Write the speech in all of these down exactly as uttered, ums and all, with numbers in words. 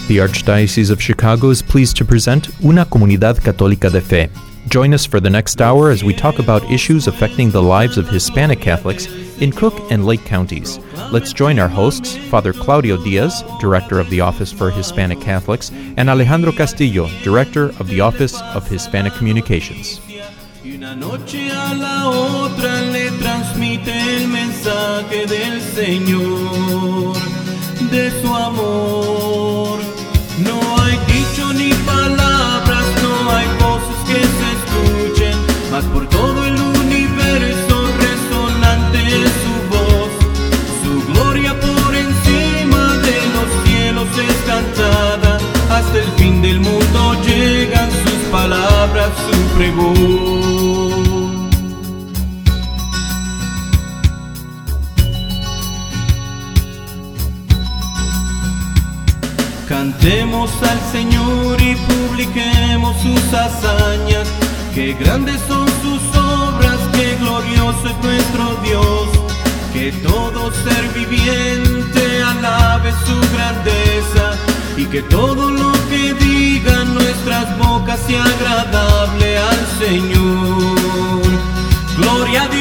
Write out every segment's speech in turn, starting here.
The Archdiocese of Chicago is pleased to present Una Comunidad Católica de Fe. Join us for the next hour as we talk about issues affecting the lives of Hispanic Catholics in Cook and Lake counties. Let's join our hosts, Father Claudio Diaz, Director of the Office for Hispanic Catholics, and Alejandro Castillo, Director of the Office of Hispanic Communications. Una noche a la otra le transmite el mensaje del Señor, de su amor. No hay dicho ni palabras, no hay voces que se escuchen, mas por todo el universo resonante es su voz. Su gloria por encima de los cielos es cantada, hasta el fin del mundo llegan sus palabras, su pregón. Cantemos al Señor y publiquemos sus hazañas, que grandes son sus obras, que glorioso es nuestro Dios. Que todo ser viviente alabe su grandeza, y que todo lo que digan nuestras bocas sea agradable al Señor. Gloria a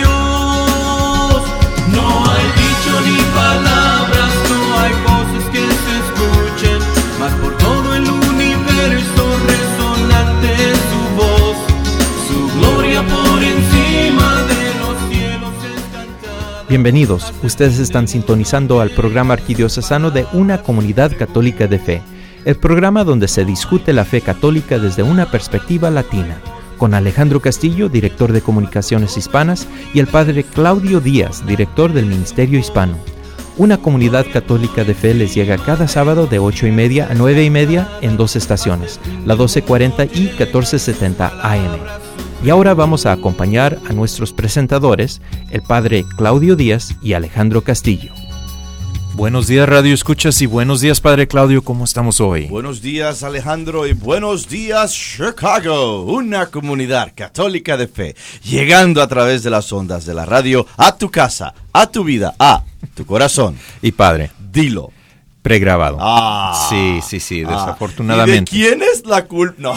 Dios. No hay dicho ni palabras, no hay voces que se escuchen, mas por todo el universo resonante es su voz. Su gloria por encima de los cielos es cantada. Bienvenidos, ustedes están sintonizando al programa arquidiocesano de Una Comunidad Católica de Fe, el programa donde se discute la fe católica desde una perspectiva latina, con Alejandro Castillo, director de Comunicaciones Hispanas, y el padre Claudio Díaz, director del Ministerio Hispano. Una Comunidad Católica de Fe les llega cada sábado de ocho y media a nueve y media en dos estaciones, la doce cuarenta y catorce setenta A M. Y ahora vamos a acompañar a nuestros presentadores, el padre Claudio Díaz y Alejandro Castillo. Buenos días, Radio Escuchas, y buenos días, padre Claudio, ¿cómo estamos hoy? Buenos días, Alejandro, y buenos días, Chicago, una comunidad católica de fe, llegando a través de las ondas de la radio a tu casa, a tu vida, a tu corazón. Y padre, dilo. Pregrabado. Ah, sí, sí, sí, ah, desafortunadamente. ¿Y de quién es la culpa? No.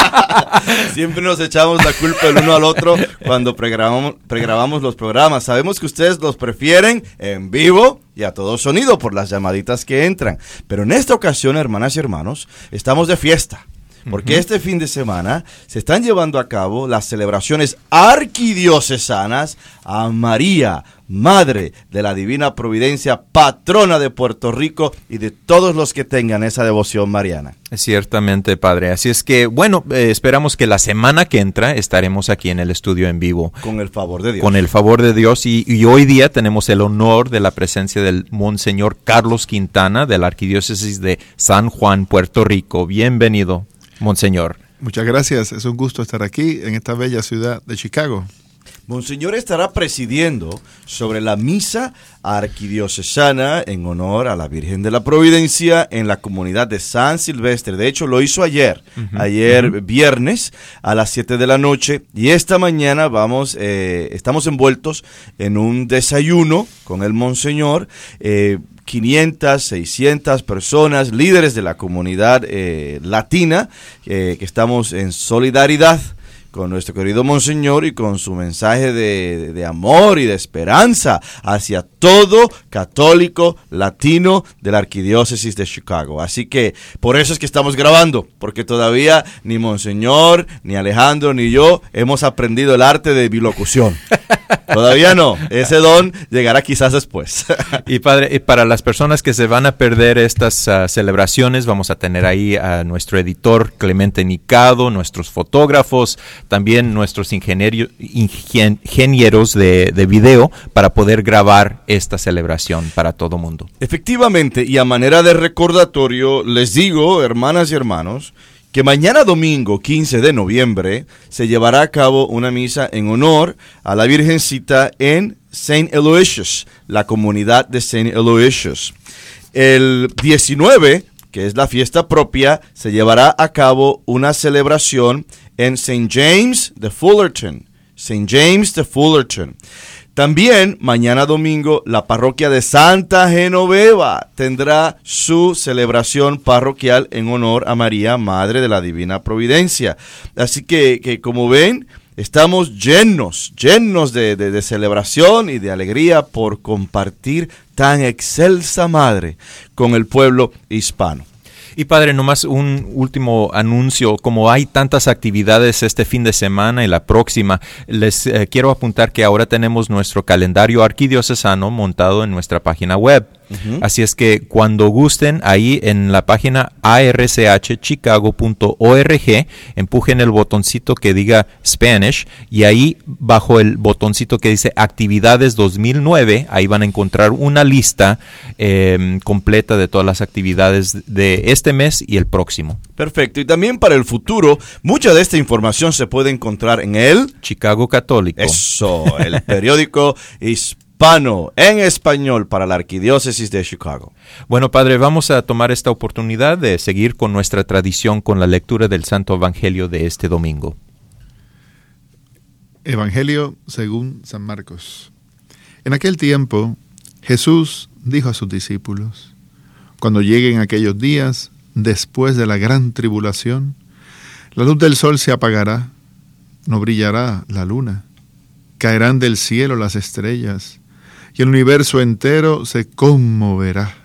Siempre nos echamos la culpa el uno al otro cuando pregrabamos, pregrabamos los programas. Sabemos que ustedes los prefieren en vivo y a todo sonido por las llamaditas que entran. Pero en esta ocasión, hermanas y hermanos, estamos de fiesta. Porque uh-huh. este fin de semana se están llevando a cabo las celebraciones arquidiocesanas a María, Madre de la Divina Providencia, patrona de Puerto Rico y de todos los que tengan esa devoción mariana. Ciertamente, padre. Así es que, bueno, eh, esperamos que la semana que entra estaremos aquí en el estudio en vivo. Con el favor de Dios. Con el favor de Dios. Y, y hoy día tenemos el honor de la presencia del Monseñor Carlos Quintana de la Arquidiócesis de San Juan, Puerto Rico. Bienvenido, Monseñor. Muchas gracias. Es un gusto estar aquí en esta bella ciudad de Chicago. Monseñor estará presidiendo sobre la misa arquidiocesana en honor a la Virgen de la Providencia en la comunidad de San Silvestre. De hecho, lo hizo ayer, uh-huh, ayer uh-huh. viernes a las siete de la noche. Y esta mañana vamos, eh, estamos envueltos en un desayuno con el Monseñor. Eh, quinientas, seiscientas personas, líderes de la comunidad eh, latina, eh, que estamos en solidaridad con nuestro querido Monseñor y con su mensaje de, de amor y de esperanza hacia todo católico latino de la Arquidiócesis de Chicago. Así que por eso es que estamos grabando, porque todavía ni Monseñor, ni Alejandro, ni yo hemos aprendido el arte de bilocución. Todavía no, ese don llegará quizás después. Y padre, para las personas que se van a perder estas uh, celebraciones, vamos a tener ahí a nuestro editor Clemente Nicado, nuestros fotógrafos, también nuestros ingenieros, ingenieros de, de video para poder grabar esta celebración para todo mundo. Efectivamente, y a manera de recordatorio, les digo, hermanas y hermanos, que mañana domingo quince de noviembre se llevará a cabo una misa en honor a la Virgencita en Saint Aloysius, la comunidad de Saint Aloysius. El diecinueve, que es la fiesta propia, se llevará a cabo una celebración en Saint James de Fullerton. Saint James de Fullerton. También mañana domingo la parroquia de Santa Genoveva tendrá su celebración parroquial en honor a María, Madre de la Divina Providencia. Así que, que como ven, estamos llenos, llenos de, de, de celebración y de alegría por compartir tan excelsa Madre con el pueblo hispano. Y padre, nomás un último anuncio. Como hay tantas actividades este fin de semana y la próxima, les eh, quiero apuntar que ahora tenemos nuestro calendario arquidiocesano montado en nuestra página web. Uh-huh. Así es que cuando gusten, ahí en la página a r c h chicago punto org, empujen el botoncito que diga Spanish y ahí bajo el botoncito que dice Actividades dos mil nueve, ahí van a encontrar una lista eh, completa de todas las actividades de este mes y el próximo. Perfecto. Y también para el futuro, mucha de esta información se puede encontrar en el Chicago Católico. Eso, el periódico hispano en español para la Arquidiócesis de Chicago. Bueno, padre, vamos a tomar esta oportunidad de seguir con nuestra tradición con la lectura del Santo Evangelio de este domingo. Evangelio según San Marcos. En aquel tiempo, Jesús dijo a sus discípulos: cuando lleguen aquellos días, después de la gran tribulación, la luz del sol se apagará, no brillará la luna, caerán del cielo las estrellas, y el universo entero se conmoverá.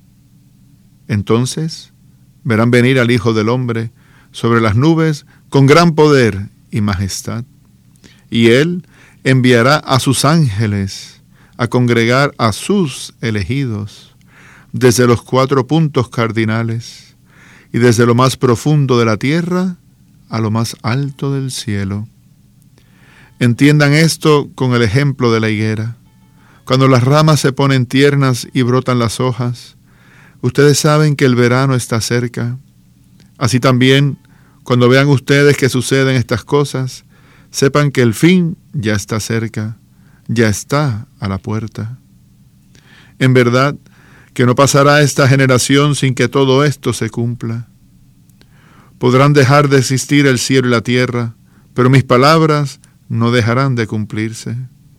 Entonces verán venir al Hijo del Hombre sobre las nubes con gran poder y majestad, y Él enviará a sus ángeles a congregar a sus elegidos desde los cuatro puntos cardinales y desde lo más profundo de la tierra a lo más alto del cielo. Entiendan esto con el ejemplo de la higuera. Cuando las ramas se ponen tiernas y brotan las hojas, ustedes saben que el verano está cerca. Así también, cuando vean ustedes que suceden estas cosas, sepan que el fin ya está cerca, ya está a la puerta. En verdad, que no pasará esta generación sin que todo esto se cumpla. Podrán dejar de existir el cielo y la tierra, pero mis palabras no dejarán de cumplirse.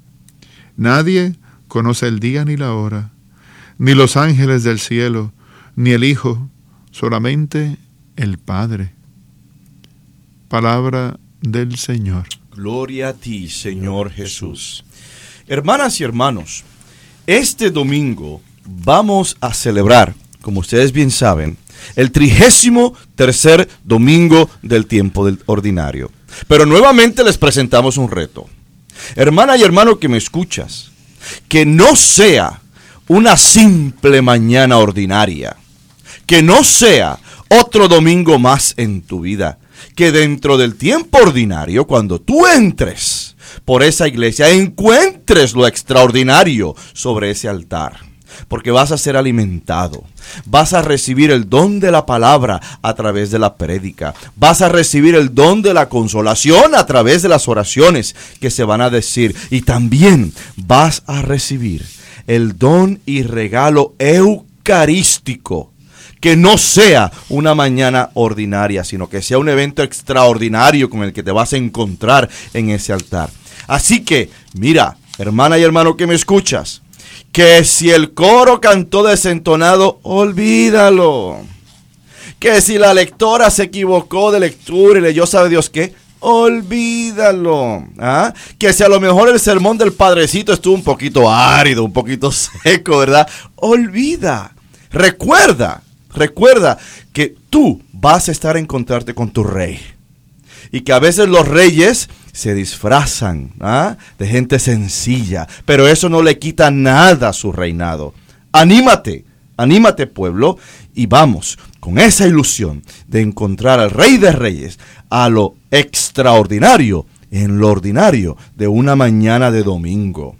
Nadie conoce el día ni la hora, ni los ángeles del cielo, ni el Hijo, solamente el Padre. Palabra del Señor. Gloria a ti, Señor Jesús. Hermanas y hermanos, este domingo vamos a celebrar, como ustedes bien saben, el trigésimo tercer domingo del tiempo del ordinario. Pero nuevamente les presentamos un reto. Hermana y hermano que me escuchas, que no sea una simple mañana ordinaria, que no sea otro domingo más en tu vida, que dentro del tiempo ordinario, cuando tú entres por esa iglesia, encuentres lo extraordinario sobre ese altar. Porque vas a ser alimentado, vas a recibir el don de la palabra a través de la prédica, vas a recibir el don de la consolación a través de las oraciones que se van a decir, y también vas a recibir el don y regalo eucarístico, que no sea una mañana ordinaria, sino que sea un evento extraordinario con el que te vas a encontrar en ese altar. Así que, mira, hermana y hermano que me escuchas, que si el coro cantó desentonado, olvídalo. Que si la lectora se equivocó de lectura y leyó sabe Dios qué, olvídalo. ¿Ah? Que si a lo mejor el sermón del padrecito estuvo un poquito árido, un poquito seco, ¿verdad? Olvida. Recuerda, recuerda que tú vas a estar a encontrarte con tu rey. Y que a veces los reyes se disfrazan ¿ah? de gente sencilla, pero eso no le quita nada a su reinado. Anímate, anímate pueblo, y vamos con esa ilusión de encontrar al Rey de Reyes, a lo extraordinario, en lo ordinario de una mañana de domingo.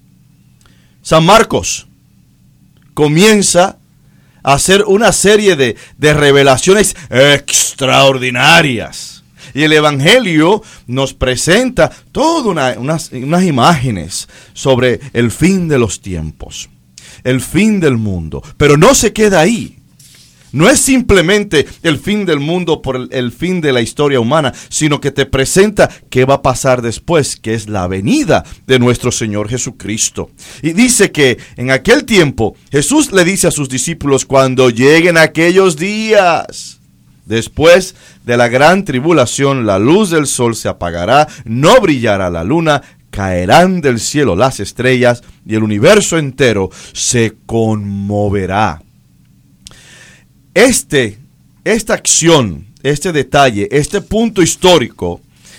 San Marcos comienza a hacer una serie de, de revelaciones extraordinarias. Y el Evangelio nos presenta todas una, unas, unas imágenes sobre el fin de los tiempos, el fin del mundo. Pero no se queda ahí. No es simplemente el fin del mundo por el, el fin de la historia humana, sino que te presenta qué va a pasar después, que es la venida de nuestro Señor Jesucristo. Y dice que en aquel tiempo Jesús le dice a sus discípulos, cuando lleguen aquellos días, después de la gran tribulación, la luz del sol se apagará, no brillará la luna, caerán del cielo las estrellas y el universo entero se conmoverá. Este, esta acción, este detalle, este punto histórico,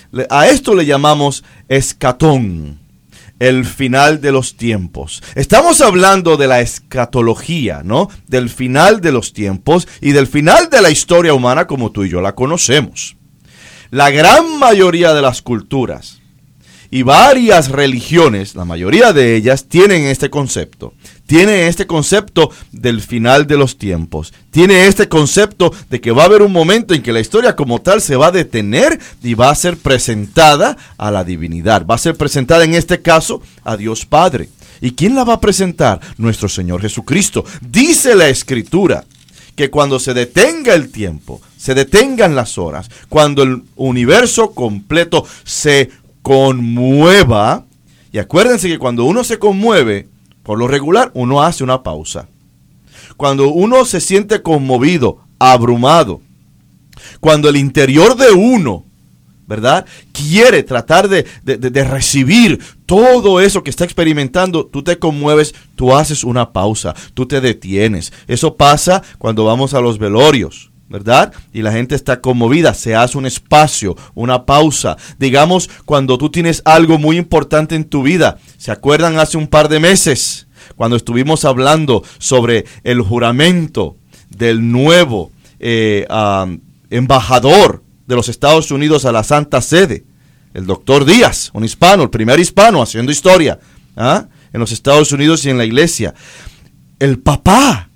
a esto le llamamos escatón, el final de los tiempos. Estamos hablando de la escatología, ¿no? Del final de los tiempos y del final de la historia humana como tú y yo la conocemos. La gran mayoría de las culturas y varias religiones, la mayoría de ellas, tienen este concepto. Tienen este concepto del final de los tiempos. Tiene este concepto de que va a haber un momento en que la historia como tal se va a detener y va a ser presentada a la divinidad. Va a ser presentada en este caso a Dios Padre. ¿Y quién la va a presentar? Nuestro Señor Jesucristo. Dice la Escritura que cuando se detenga el tiempo, se detengan las horas, cuando el universo completo se conmueva, y acuérdense que cuando uno se conmueve, por lo regular, uno hace una pausa. Cuando uno se siente conmovido, abrumado, cuando el interior de uno, ¿verdad?, quiere tratar de, de, de recibir todo eso que está experimentando, tú te conmueves, tú haces una pausa, tú te detienes. Eso pasa cuando vamos a los velorios, ¿verdad? Y la gente está conmovida, se hace un espacio, una pausa. Digamos, cuando tú tienes algo muy importante en tu vida. ¿Se acuerdan hace un par de meses cuando estuvimos hablando sobre el juramento del nuevo eh, um, embajador de los Estados Unidos a la Santa Sede? El doctor Díaz, un hispano, el primer hispano haciendo historia, ¿ah?, en los Estados Unidos y en la iglesia. El papá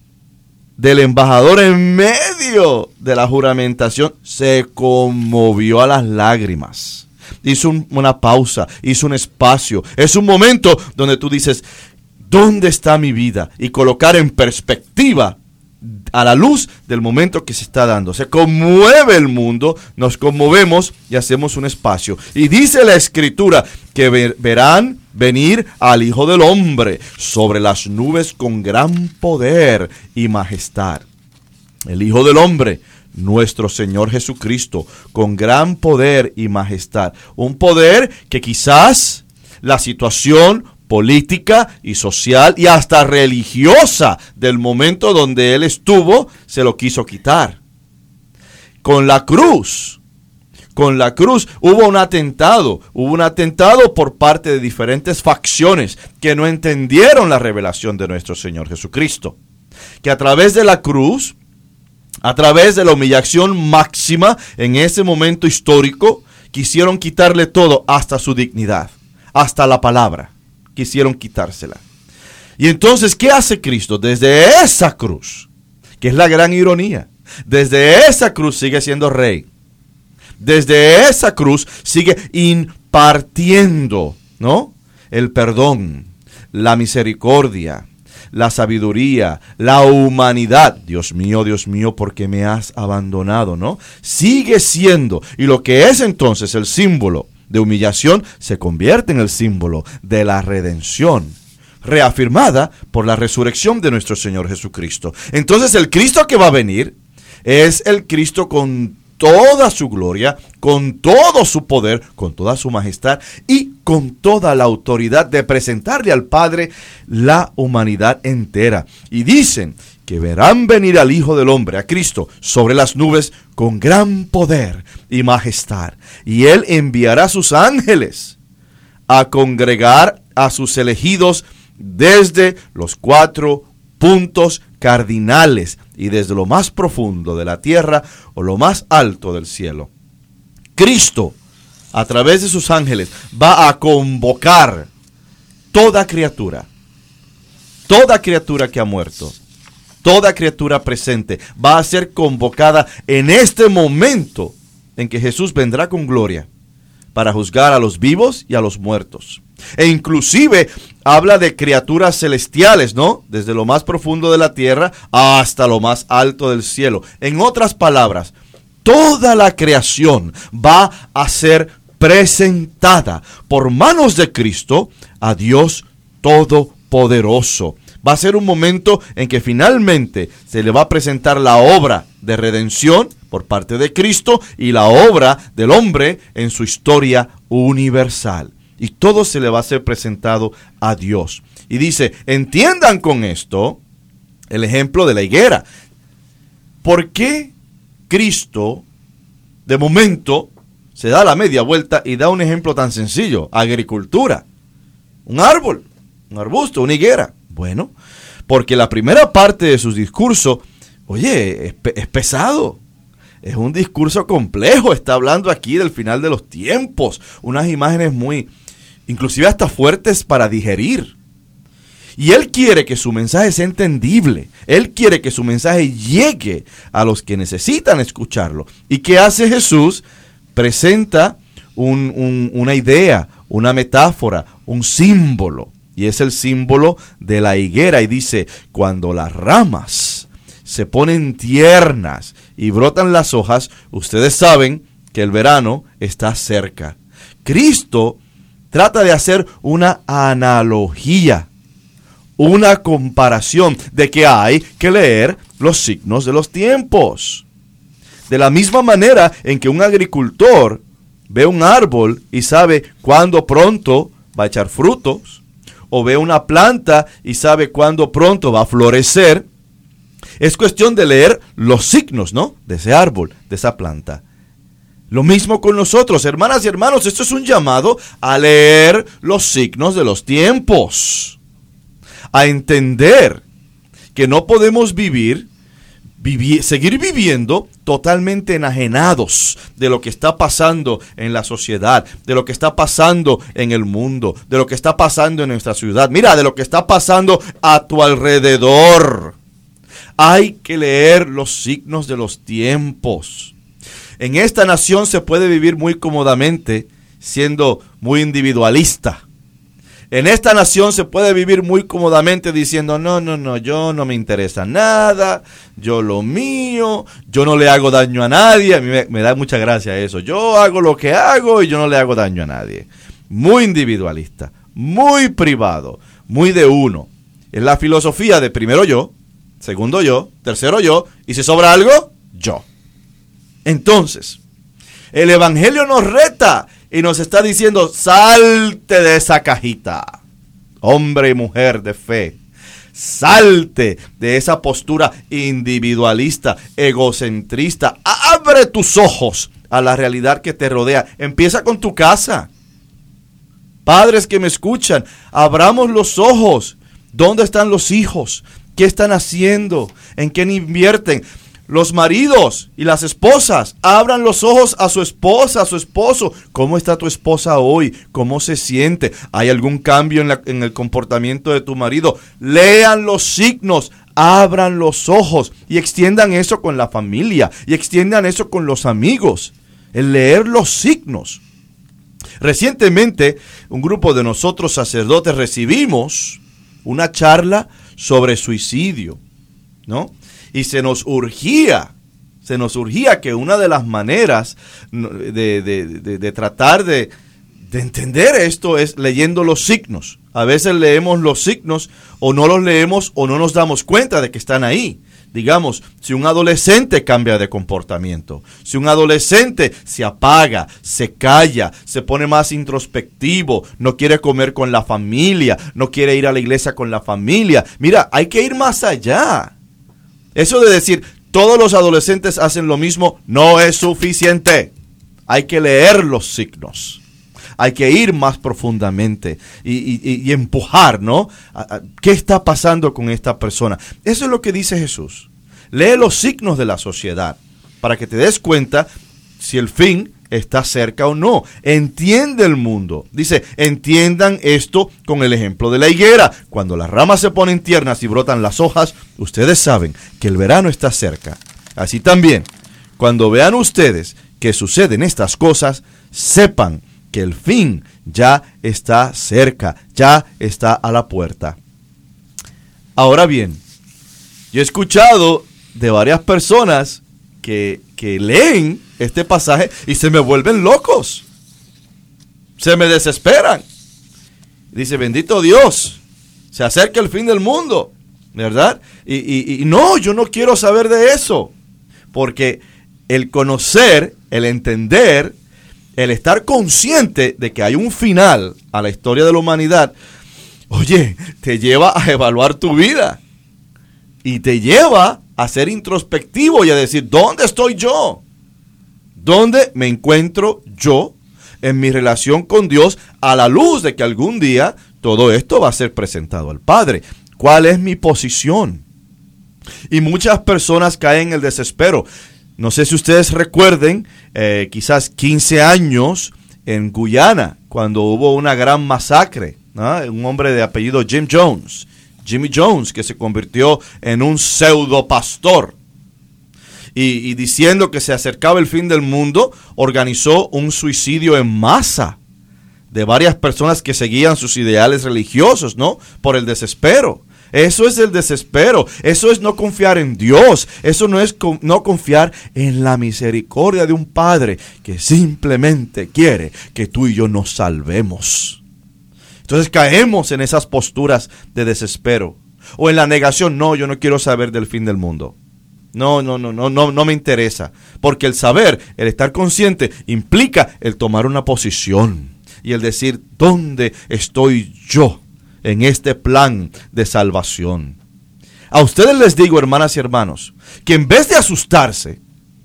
del embajador, en medio de la juramentación, se conmovió a las lágrimas. Hizo un, una pausa, hizo un espacio. Es un momento donde tú dices, ¿dónde está mi vida? Y colocar en perspectiva a la luz del momento que se está dando. Se conmueve el mundo, nos conmovemos y hacemos un espacio. Y dice la Escritura que ver, verán venir al Hijo del Hombre sobre las nubes con gran poder y majestad. El Hijo del Hombre, nuestro Señor Jesucristo, con gran poder y majestad. Un poder que quizás la situación política y social y hasta religiosa del momento donde él estuvo se lo quiso quitar. Con la cruz, con la cruz hubo un atentado, hubo un atentado por parte de diferentes facciones que no entendieron la revelación de nuestro Señor Jesucristo. Que a través de la cruz, a través de la humillación máxima en ese momento histórico, quisieron quitarle todo, hasta su dignidad, hasta la palabra. Quisieron quitársela. Y entonces, ¿qué hace Cristo? Desde esa cruz, que es la gran ironía, desde esa cruz sigue siendo rey. Desde esa cruz sigue impartiendo, ¿no?, el perdón, la misericordia, la sabiduría, la humanidad. Dios mío, Dios mío, ¿por qué me has abandonado?, ¿no? Sigue siendo, y lo que es entonces el símbolo de humillación se convierte en el símbolo de la redención, reafirmada por la resurrección de nuestro Señor Jesucristo. Entonces el Cristo que va a venir es el Cristo con toda su gloria, con todo su poder, con toda su majestad y con toda la autoridad de presentarle al Padre la humanidad entera. Y dicen que verán venir al Hijo del Hombre, a Cristo, sobre las nubes con gran poder y majestad. Y Él enviará a sus ángeles a congregar a sus elegidos desde los cuatro puntos cardinales y desde lo más profundo de la tierra o lo más alto del cielo. Cristo, a través de sus ángeles, va a convocar toda criatura, toda criatura que ha muerto, toda criatura presente, va a ser convocada en este momento en que Jesús vendrá con gloria para juzgar a los vivos y a los muertos. E inclusive habla de criaturas celestiales, ¿no? Desde lo más profundo de la tierra hasta lo más alto del cielo. En otras palabras, toda la creación va a ser presentada por manos de Cristo a Dios Todopoderoso. Va a ser un momento en que finalmente se le va a presentar la obra de redención por parte de Cristo y la obra del hombre en su historia universal. Y todo se le va a ser presentado a Dios. Y dice, entiendan con esto el ejemplo de la higuera. ¿Por qué Cristo, de momento, se da la media vuelta y da un ejemplo tan sencillo? Agricultura. Un árbol, un arbusto, una higuera. Bueno, porque la primera parte de su discurso, oye, es, es pesado. Es un discurso complejo. Está hablando aquí del final de los tiempos. Unas imágenes muy, inclusive hasta fuertes para digerir. Y él quiere que su mensaje sea entendible. Él quiere que su mensaje llegue a los que necesitan escucharlo. ¿Y qué hace Jesús? Presenta un, un, una idea, una metáfora, un símbolo. Y es el símbolo de la higuera. Y dice, cuando las ramas se ponen tiernas y brotan las hojas, ustedes saben que el verano está cerca. Cristo trata de hacer una analogía, una comparación de que hay que leer los signos de los tiempos. De la misma manera en que un agricultor ve un árbol y sabe cuándo pronto va a echar frutos, o ve una planta y sabe cuándo pronto va a florecer, es cuestión de leer los signos, ¿no?, de ese árbol, de esa planta. Lo mismo con nosotros, hermanas y hermanos, esto es un llamado a leer los signos de los tiempos, a entender que no podemos vivir, vivir, seguir viviendo totalmente enajenados de lo que está pasando en la sociedad, de lo que está pasando en el mundo, de lo que está pasando en nuestra ciudad. Mira, de lo que está pasando a tu alrededor. Hay que leer los signos de los tiempos. En esta nación se puede vivir muy cómodamente siendo muy individualista. En esta nación se puede vivir muy cómodamente diciendo, no, no, no, yo no me interesa nada, yo lo mío, yo no le hago daño a nadie. A mí me, me da mucha gracia eso. Yo hago lo que hago y yo no le hago daño a nadie. Muy individualista, muy privado, muy de uno. Es la filosofía de primero yo, segundo yo, tercero yo, y si sobra algo, yo. Entonces, el Evangelio nos reta y nos está diciendo, salte de esa cajita, hombre y mujer de fe. Salte de esa postura individualista, egocentrista. Abre tus ojos a la realidad que te rodea. Empieza con tu casa. Padres que me escuchan, abramos los ojos. ¿Dónde están los hijos? ¿Qué están haciendo? ¿En qué invierten? Los maridos y las esposas, abran los ojos a su esposa, a su esposo. ¿Cómo está tu esposa hoy? ¿Cómo se siente? ¿Hay algún cambio en, la, en el comportamiento de tu marido? Lean los signos, abran los ojos y extiendan eso con la familia y extiendan eso con los amigos. El leer los signos. Recientemente, un grupo de nosotros sacerdotes recibimos una charla sobre suicidio, ¿no? Y se nos urgía, se nos urgía que una de las maneras de, de, de, de tratar de, de entender esto es leyendo los signos. A veces leemos los signos o no los leemos o no nos damos cuenta de que están ahí. Digamos, si un adolescente cambia de comportamiento, si un adolescente se apaga, se calla, se pone más introspectivo, no quiere comer con la familia, no quiere ir a la iglesia con la familia. Mira, hay que ir más allá. Eso de decir, todos los adolescentes hacen lo mismo, no es suficiente. Hay que leer los signos. Hay que ir más profundamente y, y, y empujar, ¿no? ¿Qué está pasando con esta persona? Eso es lo que dice Jesús. Lee los signos de la sociedad para que te des cuenta si el fin está cerca o no. Entiende el mundo. Dice, entiendan esto con el ejemplo de la higuera. Cuando las ramas se ponen tiernas y brotan las hojas, ustedes saben que el verano está cerca. Así también, cuando vean ustedes que suceden estas cosas, sepan que el fin ya está cerca, ya está a la puerta. Ahora bien, yo he escuchado de varias personas que, que leen este pasaje y se me vuelven locos. Se me desesperan. Dice, bendito Dios, se acerca el fin del mundo, ¿verdad? Y, y, y no, yo no quiero saber de eso. Porque el conocer, el entender, el estar consciente de que hay un final a la historia de la humanidad, oye, te lleva a evaluar tu vida. Y te lleva a ser introspectivo y a decir, ¿dónde estoy yo? ¿Dónde me encuentro yo en mi relación con Dios a la luz de que algún día todo esto va a ser presentado al Padre? ¿Cuál es mi posición? Y muchas personas caen en el desespero. No sé si ustedes recuerden, eh, quizás quince años en Guyana, cuando hubo una gran masacre, ¿no? Un hombre de apellido Jim Jones, Jimmy Jones, que se convirtió en un pseudo pastor. Y, y diciendo que se acercaba el fin del mundo, organizó un suicidio en masa de varias personas que seguían sus ideales religiosos, ¿no? Por el desespero. Eso es el desespero. Eso es no confiar en Dios. Eso no es con, no confiar en la misericordia de un Padre que simplemente quiere que tú y yo nos salvemos. Entonces caemos en esas posturas de desespero. O en la negación, no, yo no quiero saber del fin del mundo. No, no, no, no, no, no me interesa. Porque el saber, el estar consciente, implica el tomar una posición. Y el decir, ¿dónde estoy yo en este plan de salvación? A ustedes les digo, hermanas y hermanos, que en vez de asustarse,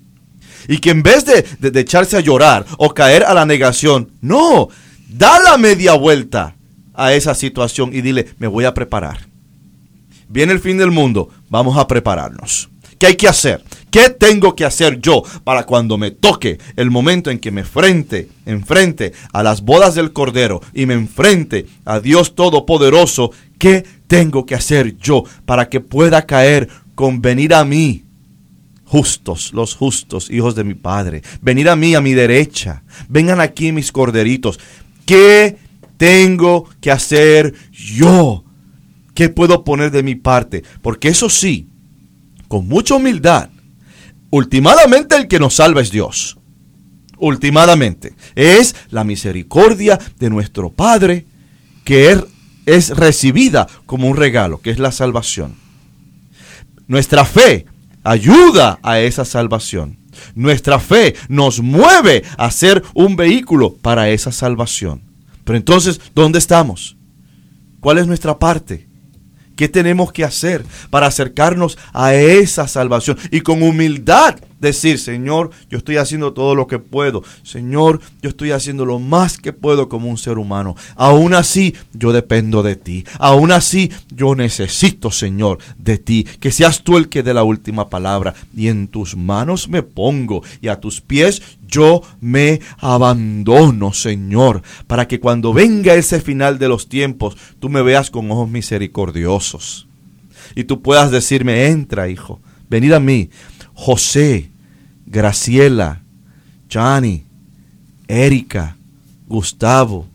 y que en vez de, de, de echarse a llorar o caer a la negación, no, da la media vuelta a esa situación y dile, me voy a preparar. Viene el fin del mundo, vamos a prepararnos. ¿Qué hay que hacer? ¿Qué tengo que hacer yo para cuando me toque el momento en que me frente, enfrente a las bodas del Cordero y me enfrente a Dios Todopoderoso? ¿Qué tengo que hacer yo para que pueda caer con venir a mí? Justos, los justos, hijos de mi Padre. Venir a mí, a mi derecha. Vengan aquí mis corderitos. ¿Qué tengo que hacer yo? ¿Qué puedo poner de mi parte? Porque eso sí, con mucha humildad, ultimadamente el que nos salva es Dios. Ultimadamente es la misericordia de nuestro Padre que es, es recibida como un regalo, que es la salvación. Nuestra fe ayuda a esa salvación. Nuestra fe nos mueve a ser un vehículo para esa salvación. Pero entonces, ¿dónde estamos? ¿Cuál es nuestra parte? ¿Qué tenemos que hacer para acercarnos a esa salvación? Y con humildad decir, Señor, yo estoy haciendo todo lo que puedo. Señor, yo estoy haciendo lo más que puedo como un ser humano. Aún así, yo dependo de ti. Aún así, yo necesito, Señor, de ti. Que seas tú el que dé la última palabra. Y en tus manos me pongo. Y a tus pies yo me abandono, Señor. Para que cuando venga ese final de los tiempos, tú me veas con ojos misericordiosos. Y tú puedas decirme, entra, hijo. Venid a mí. José, Graciela, Johnny, Erika, Gustavo,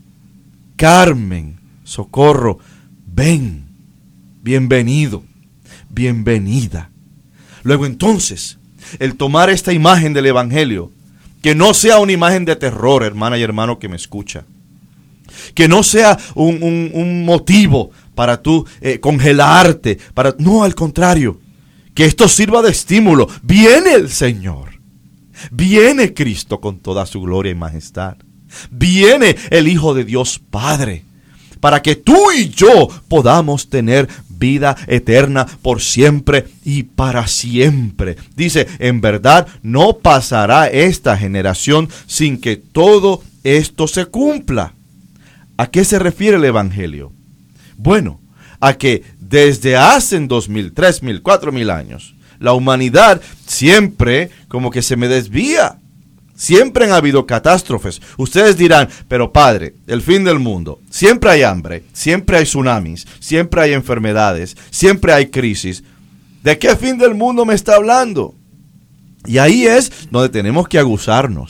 Carmen, Socorro, ven, bienvenido, bienvenida. Luego entonces, el tomar esta imagen del Evangelio, que no sea una imagen de terror, hermana y hermano que me escucha, que no sea un, un, un motivo para tú eh, congelarte, para, no, al contrario, que esto sirva de estímulo. Viene el Señor. Viene Cristo con toda su gloria y majestad. Viene el Hijo de Dios Padre. Para que tú y yo podamos tener vida eterna por siempre y para siempre. Dice, en verdad no pasará esta generación sin que todo esto se cumpla. ¿A qué se refiere el Evangelio? Bueno, a que desde hace dos mil, tres mil, cuatro mil años, la humanidad siempre como que se me desvía. Siempre han habido catástrofes. Ustedes dirán, pero padre, el fin del mundo, siempre hay hambre, siempre hay tsunamis, siempre hay enfermedades, siempre hay crisis. ¿De qué fin del mundo me está hablando? Y ahí es donde tenemos que aguzarnos.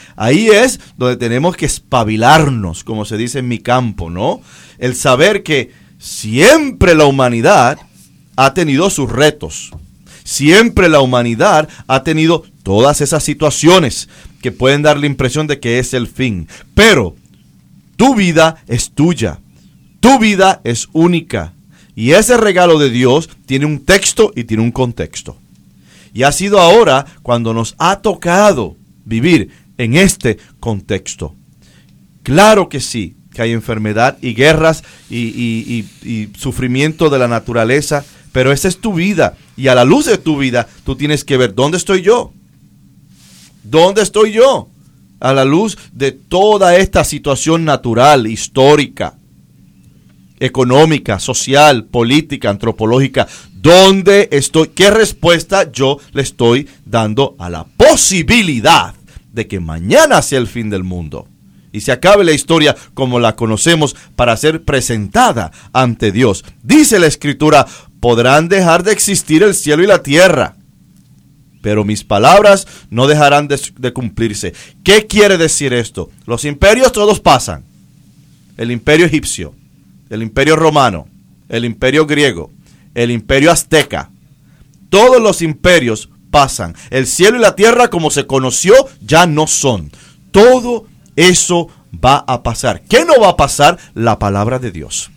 Ahí es donde tenemos que espabilarnos, como se dice en mi campo, ¿no? El saber que siempre la humanidad ha tenido sus retos. Siempre la humanidad ha tenido todas esas situaciones que pueden dar la impresión de que es el fin. Pero tu vida es tuya. Tu vida es única. Y ese regalo de Dios tiene un texto y tiene un contexto. Y ha sido ahora cuando nos ha tocado vivir en este contexto. Claro que sí, que hay enfermedad y guerras y, y, y, y sufrimiento de la naturaleza, pero esa es tu vida. Y a la luz de tu vida, tú tienes que ver, ¿dónde estoy yo? ¿Dónde estoy yo? A la luz de toda esta situación natural, histórica, económica, social, política, antropológica, ¿dónde estoy? ¿Qué respuesta yo le estoy dando a la posibilidad de que mañana sea el fin del mundo y se acabe la historia como la conocemos para ser presentada ante Dios? Dice la Escritura, podrán dejar de existir el cielo y la tierra, pero mis palabras no dejarán de, de cumplirse. ¿Qué quiere decir esto? Los imperios todos pasan. El imperio egipcio, el imperio romano, el imperio griego, el imperio azteca. Todos los imperios pasan. El cielo y la tierra como se conoció ya no son. Todo eso va a pasar. ¿Qué no va a pasar? La palabra de Dios.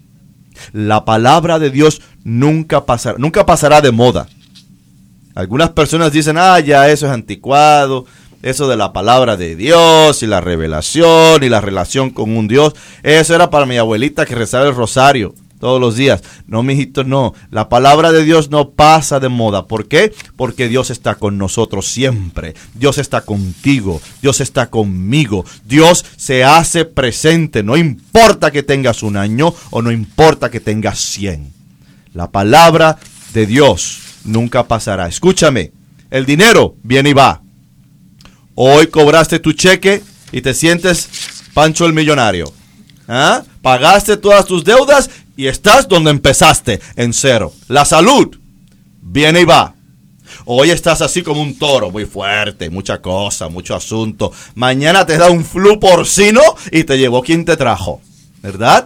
La palabra de Dios nunca pasará, nunca pasará de moda. Algunas personas dicen, ah, ya eso es anticuado, eso de la palabra de Dios y la revelación y la relación con un Dios, eso era para mi abuelita que rezaba el rosario todos los días. No, mijito, no. La palabra de Dios no pasa de moda. ¿Por qué? Porque Dios está con nosotros siempre. Dios está contigo. Dios está conmigo. Dios se hace presente. No importa que tengas un año o no importa que tengas cien. La palabra de Dios nunca pasará. Escúchame. El dinero viene y va. Hoy cobraste tu cheque y te sientes Pancho el millonario. ¿Ah? Pagaste todas tus deudas y estás donde empezaste, en cero. La salud viene y va. Hoy estás así como un toro, muy fuerte, mucha cosa, mucho asunto. Mañana te da un flu porcino y te llevó quien te trajo, ¿verdad?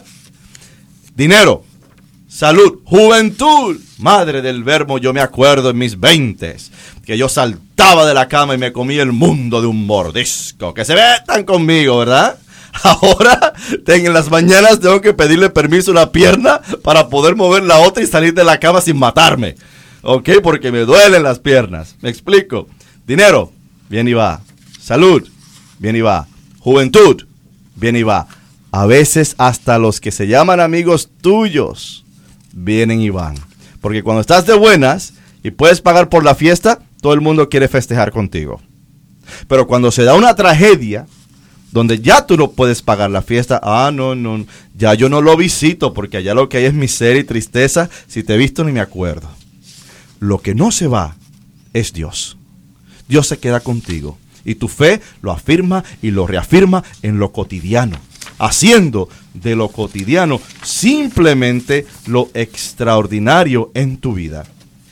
Dinero, salud, juventud. Madre del verbo, yo me acuerdo en mis veintes que yo saltaba de la cama y me comía el mundo de un mordisco. Que se metan conmigo, ¿verdad? Ahora, en las mañanas tengo que pedirle permiso a una pierna para poder mover la otra y salir de la cama sin matarme. ¿Ok? Porque me duelen las piernas. ¿Me explico? Dinero, viene y va. Salud, viene y va. Juventud, viene y va. A veces hasta los que se llaman amigos tuyos vienen y van. Porque cuando estás de buenas y puedes pagar por la fiesta, todo el mundo quiere festejar contigo. Pero cuando se da una tragedia, donde ya tú no puedes pagar la fiesta, ah, no, no, ya yo no lo visito, porque allá lo que hay es miseria y tristeza, si te he visto ni me acuerdo. Lo que no se va es Dios. Dios se queda contigo, y tu fe lo afirma y lo reafirma en lo cotidiano, haciendo de lo cotidiano simplemente lo extraordinario en tu vida.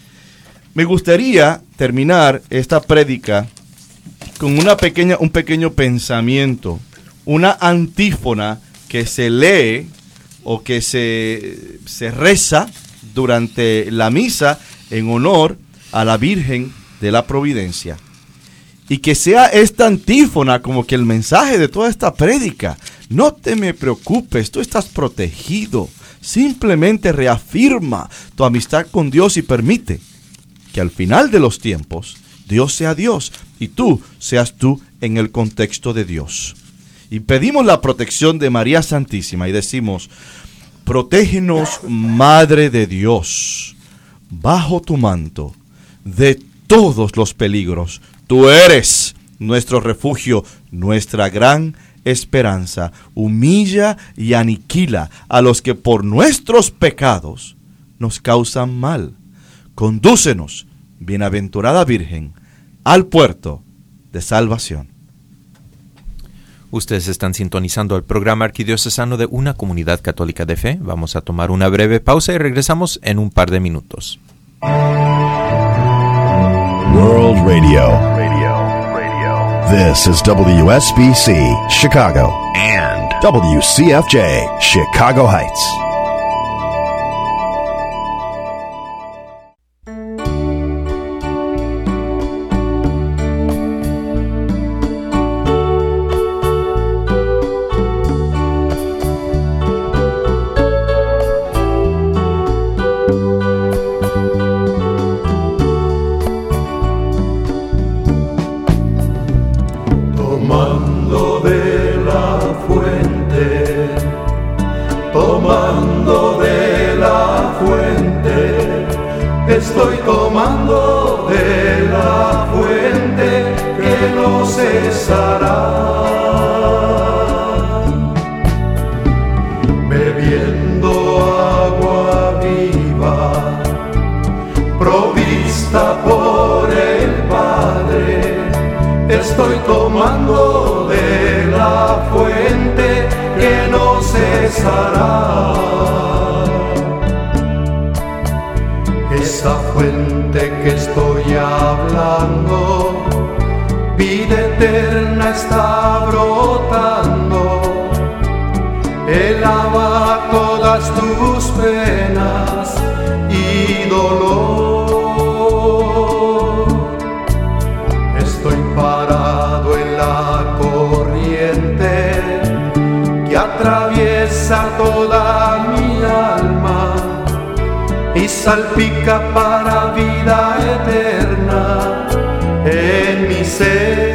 Me gustaría terminar esta prédica con una pequeña, un pequeño pensamiento, una antífona que se lee o que se, se reza durante la misa en honor a la Virgen de la Providencia. Y que sea esta antífona como que el mensaje de toda esta prédica. No te me preocupes, tú estás protegido. Simplemente reafirma tu amistad con Dios y permite que al final de los tiempos Dios sea Dios y tú seas tú en el contexto de Dios. Y pedimos la protección de María Santísima y decimos, protégenos, Madre de Dios, bajo tu manto de todos los peligros. Tú eres nuestro refugio, nuestra gran esperanza. Humilla y aniquila a los que por nuestros pecados nos causan mal. Condúcenos, bienaventurada Virgen, al puerto de salvación. Ustedes están sintonizando el programa arquidiocesano de Una Comunidad Católica de Fe. Vamos a tomar una breve pausa y regresamos en un par de minutos. World Radio. Radio, radio. This is W S B C, Chicago, and W C F J, Chicago Heights. Estoy tomando de la fuente que no cesará, bebiendo agua viva, provista por el Padre. Estoy tomando de la fuente que no cesará. Esa fuente que estoy hablando, vida eterna está brotando. Él lava todas tus penas y dolor. Estoy parado en la corriente que atraviesa toda mi alma y salpica para vida eterna en mi ser.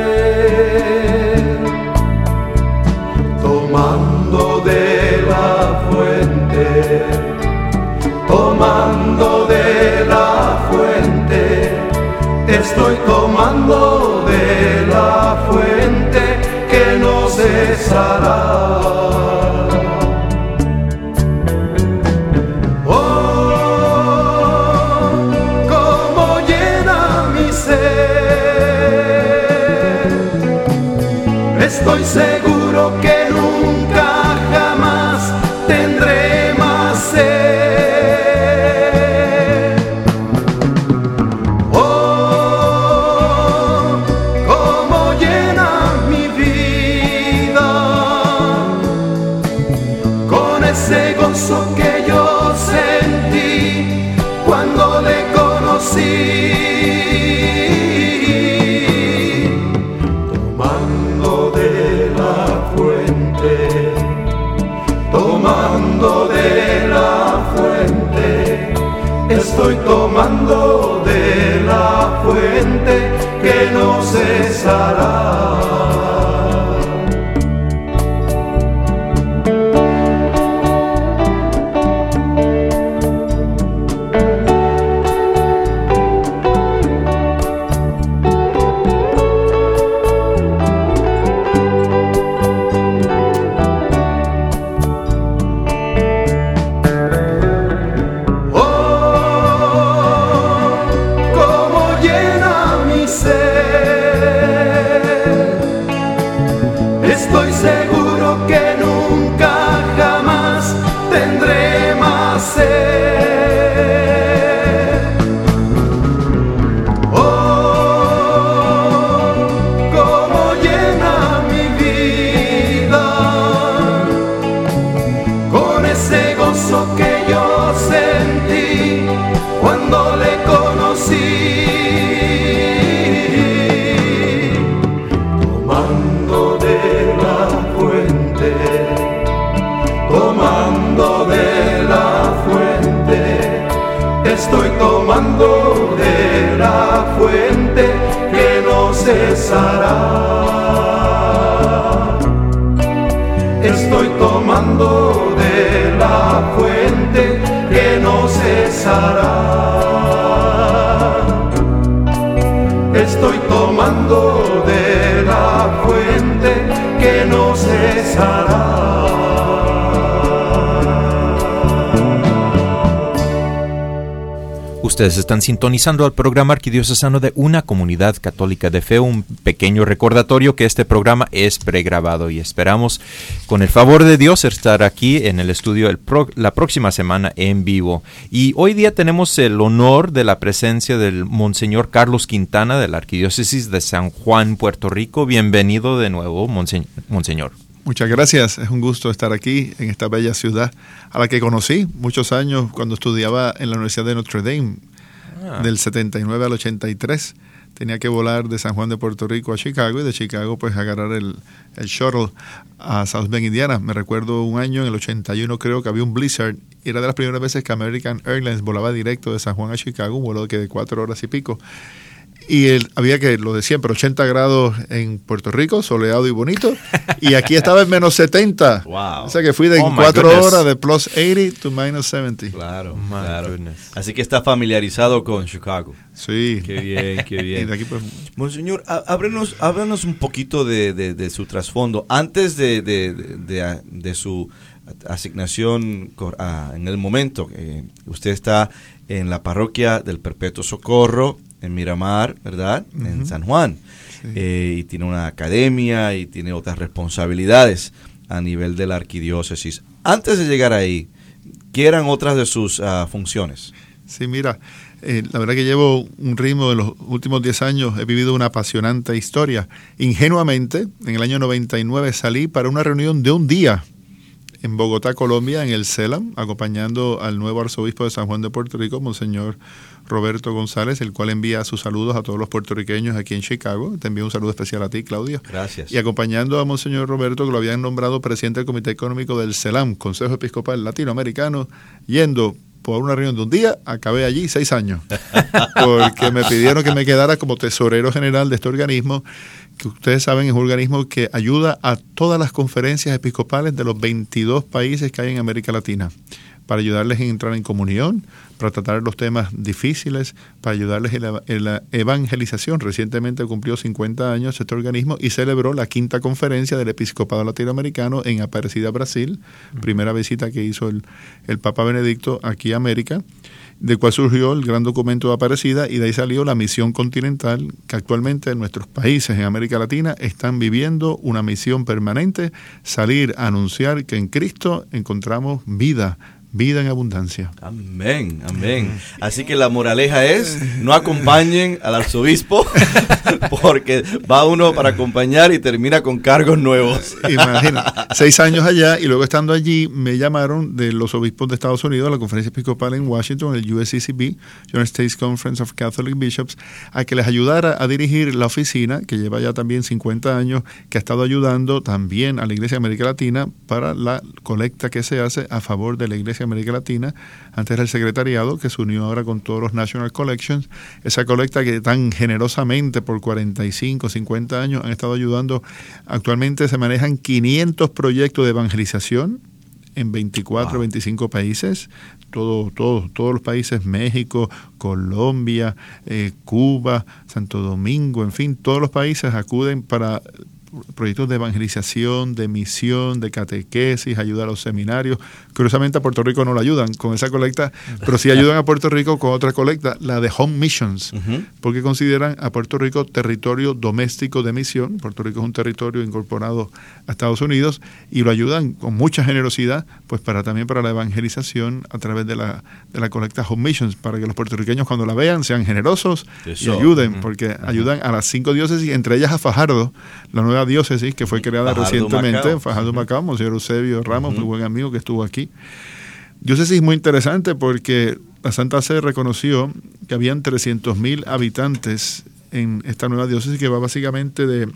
Tomando de la fuente, tomando de la fuente, estoy tomando de la fuente que no cesará. Estoy seguro que nunca jamás tendré más sed. Oh, cómo llena mi vida con ese gozo que yo sentí cuando le conocí. Tomando de la fuente, estoy tomando de la fuente que no cesará. Estoy seguro que nunca jamás tendré más sed. Oh, cómo llena mi vida con ese gozo que yo sentí cuando le conocí. Tomando de la fuente, estoy tomando de la fuente que no cesará. Estoy tomando de la fuente que no cesará. Estoy tomando de la fuente que no cesará. Ustedes están sintonizando al programa arquidiocesano de Una Comunidad Católica de Fe, un pequeño recordatorio que este programa es pregrabado y esperamos, con el favor de Dios, estar aquí en el estudio el pro, la próxima semana en vivo. Y hoy día tenemos el honor de la presencia del Monseñor Carlos Quintana de la Arquidiócesis de San Juan, Puerto Rico. Bienvenido de nuevo, monse, Monseñor. Muchas gracias, es un gusto estar aquí en esta bella ciudad a la que conocí muchos años cuando estudiaba en la Universidad de Notre Dame, ah. del setenta y nueve al ochenta y tres. Tenía que volar de San Juan de Puerto Rico a Chicago y de Chicago pues agarrar el, el shuttle a South Bend, Indiana. Me recuerdo un año, en el ochenta y uno creo que había un blizzard y era de las primeras veces que American Airlines volaba directo de San Juan a Chicago, un vuelo que de cuatro horas y pico. Y el, había que, lo de siempre, ochenta grados en Puerto Rico, soleado y bonito. Y aquí estaba en menos setenta. Wow. O sea que fui de oh cuatro horas de plus ochenta to minus setenta. Claro, my claro. Goodness. Así que está familiarizado con Chicago. Sí. Qué bien, qué bien. Y de aquí, pues, Monseñor, ábrenos, háblanos un poquito de, de, de su trasfondo. Antes de, de, de, de, de su asignación, en el momento que usted está en la parroquia del Perpetuo Socorro, en Miramar, ¿verdad? Uh-huh. En San Juan. Sí. Eh, y tiene una academia y tiene otras responsabilidades a nivel de la arquidiócesis. Antes de llegar ahí, ¿qué eran otras de sus uh, funciones? Sí, mira, eh, la verdad que llevo un ritmo de los últimos diez años, he vivido una apasionante historia. Ingenuamente, en el año noventa y nueve salí para una reunión de un día en Bogotá, Colombia, en el CELAM, acompañando al nuevo arzobispo de San Juan de Puerto Rico, Monseñor Roberto González, el cual envía sus saludos a todos los puertorriqueños aquí en Chicago. Te envío un saludo especial a ti, Claudio. Gracias. Y acompañando a Monseñor Roberto, que lo habían nombrado presidente del Comité Económico del CELAM, Consejo Episcopal Latinoamericano, yendo por una reunión de un día, acabé allí seis años, porque me pidieron que me quedara como tesorero general de este organismo, que ustedes saben es un organismo que ayuda a todas las conferencias episcopales de los veintidós países que hay en América Latina, para ayudarles a entrar en comunión, para tratar los temas difíciles, para ayudarles en la, en la evangelización. Recientemente cumplió cincuenta años este organismo y celebró la quinta conferencia del Episcopado Latinoamericano en Aparecida, Brasil, uh-huh. primera visita que hizo el, el Papa Benedicto aquí a América, de cual surgió el gran documento de Aparecida, y de ahí salió la misión continental, que actualmente en nuestros países en América Latina están viviendo una misión permanente, salir a anunciar que en Cristo encontramos vida, vida en abundancia. Amén, amén. Así que la moraleja es, no acompañen al arzobispo, porque va uno para acompañar y termina con cargos nuevos. Imagina, seis años allá, y luego estando allí me llamaron de los obispos de Estados Unidos a la conferencia episcopal en Washington, el U S C C B, United States Conference of Catholic Bishops, a que les ayudara a dirigir la oficina, que lleva ya también cincuenta años, que ha estado ayudando también a la Iglesia de América Latina para la colecta que se hace a favor de la Iglesia de América Latina. Antes era el secretariado, que se unió ahora con todos los National Collections, esa colecta que tan generosamente por cuarenta y cinco, cincuenta años han estado ayudando. Actualmente se manejan quinientos proyectos de evangelización en veinticuatro, wow. veinticinco países, todo, todo, todos los países, México, Colombia, eh, Cuba, Santo Domingo, en fin, todos los países acuden para proyectos de evangelización, de misión, de catequesis, ayuda a los seminarios. Curiosamente a Puerto Rico no lo ayudan con esa colecta, pero sí ayudan a Puerto Rico con otra colecta, la de Home Missions, uh-huh. porque consideran a Puerto Rico territorio doméstico de misión. Puerto Rico es un territorio incorporado a Estados Unidos y lo ayudan con mucha generosidad, pues para también para la evangelización a través de la, de la colecta Home Missions, para que los puertorriqueños cuando la vean sean generosos Eso. y ayuden, uh-huh. porque uh-huh. ayudan a las cinco diócesis, entre ellas a Fajardo, la nueva diócesis que fue creada Fajardo recientemente, Macao. Fajardo uh-huh. Macao, Monseñor Eusebio Ramos, uh-huh. muy buen amigo que estuvo aquí. Diócesis muy interesante porque la Santa Sede reconoció que habían trescientos mil habitantes en esta nueva diócesis, que va básicamente de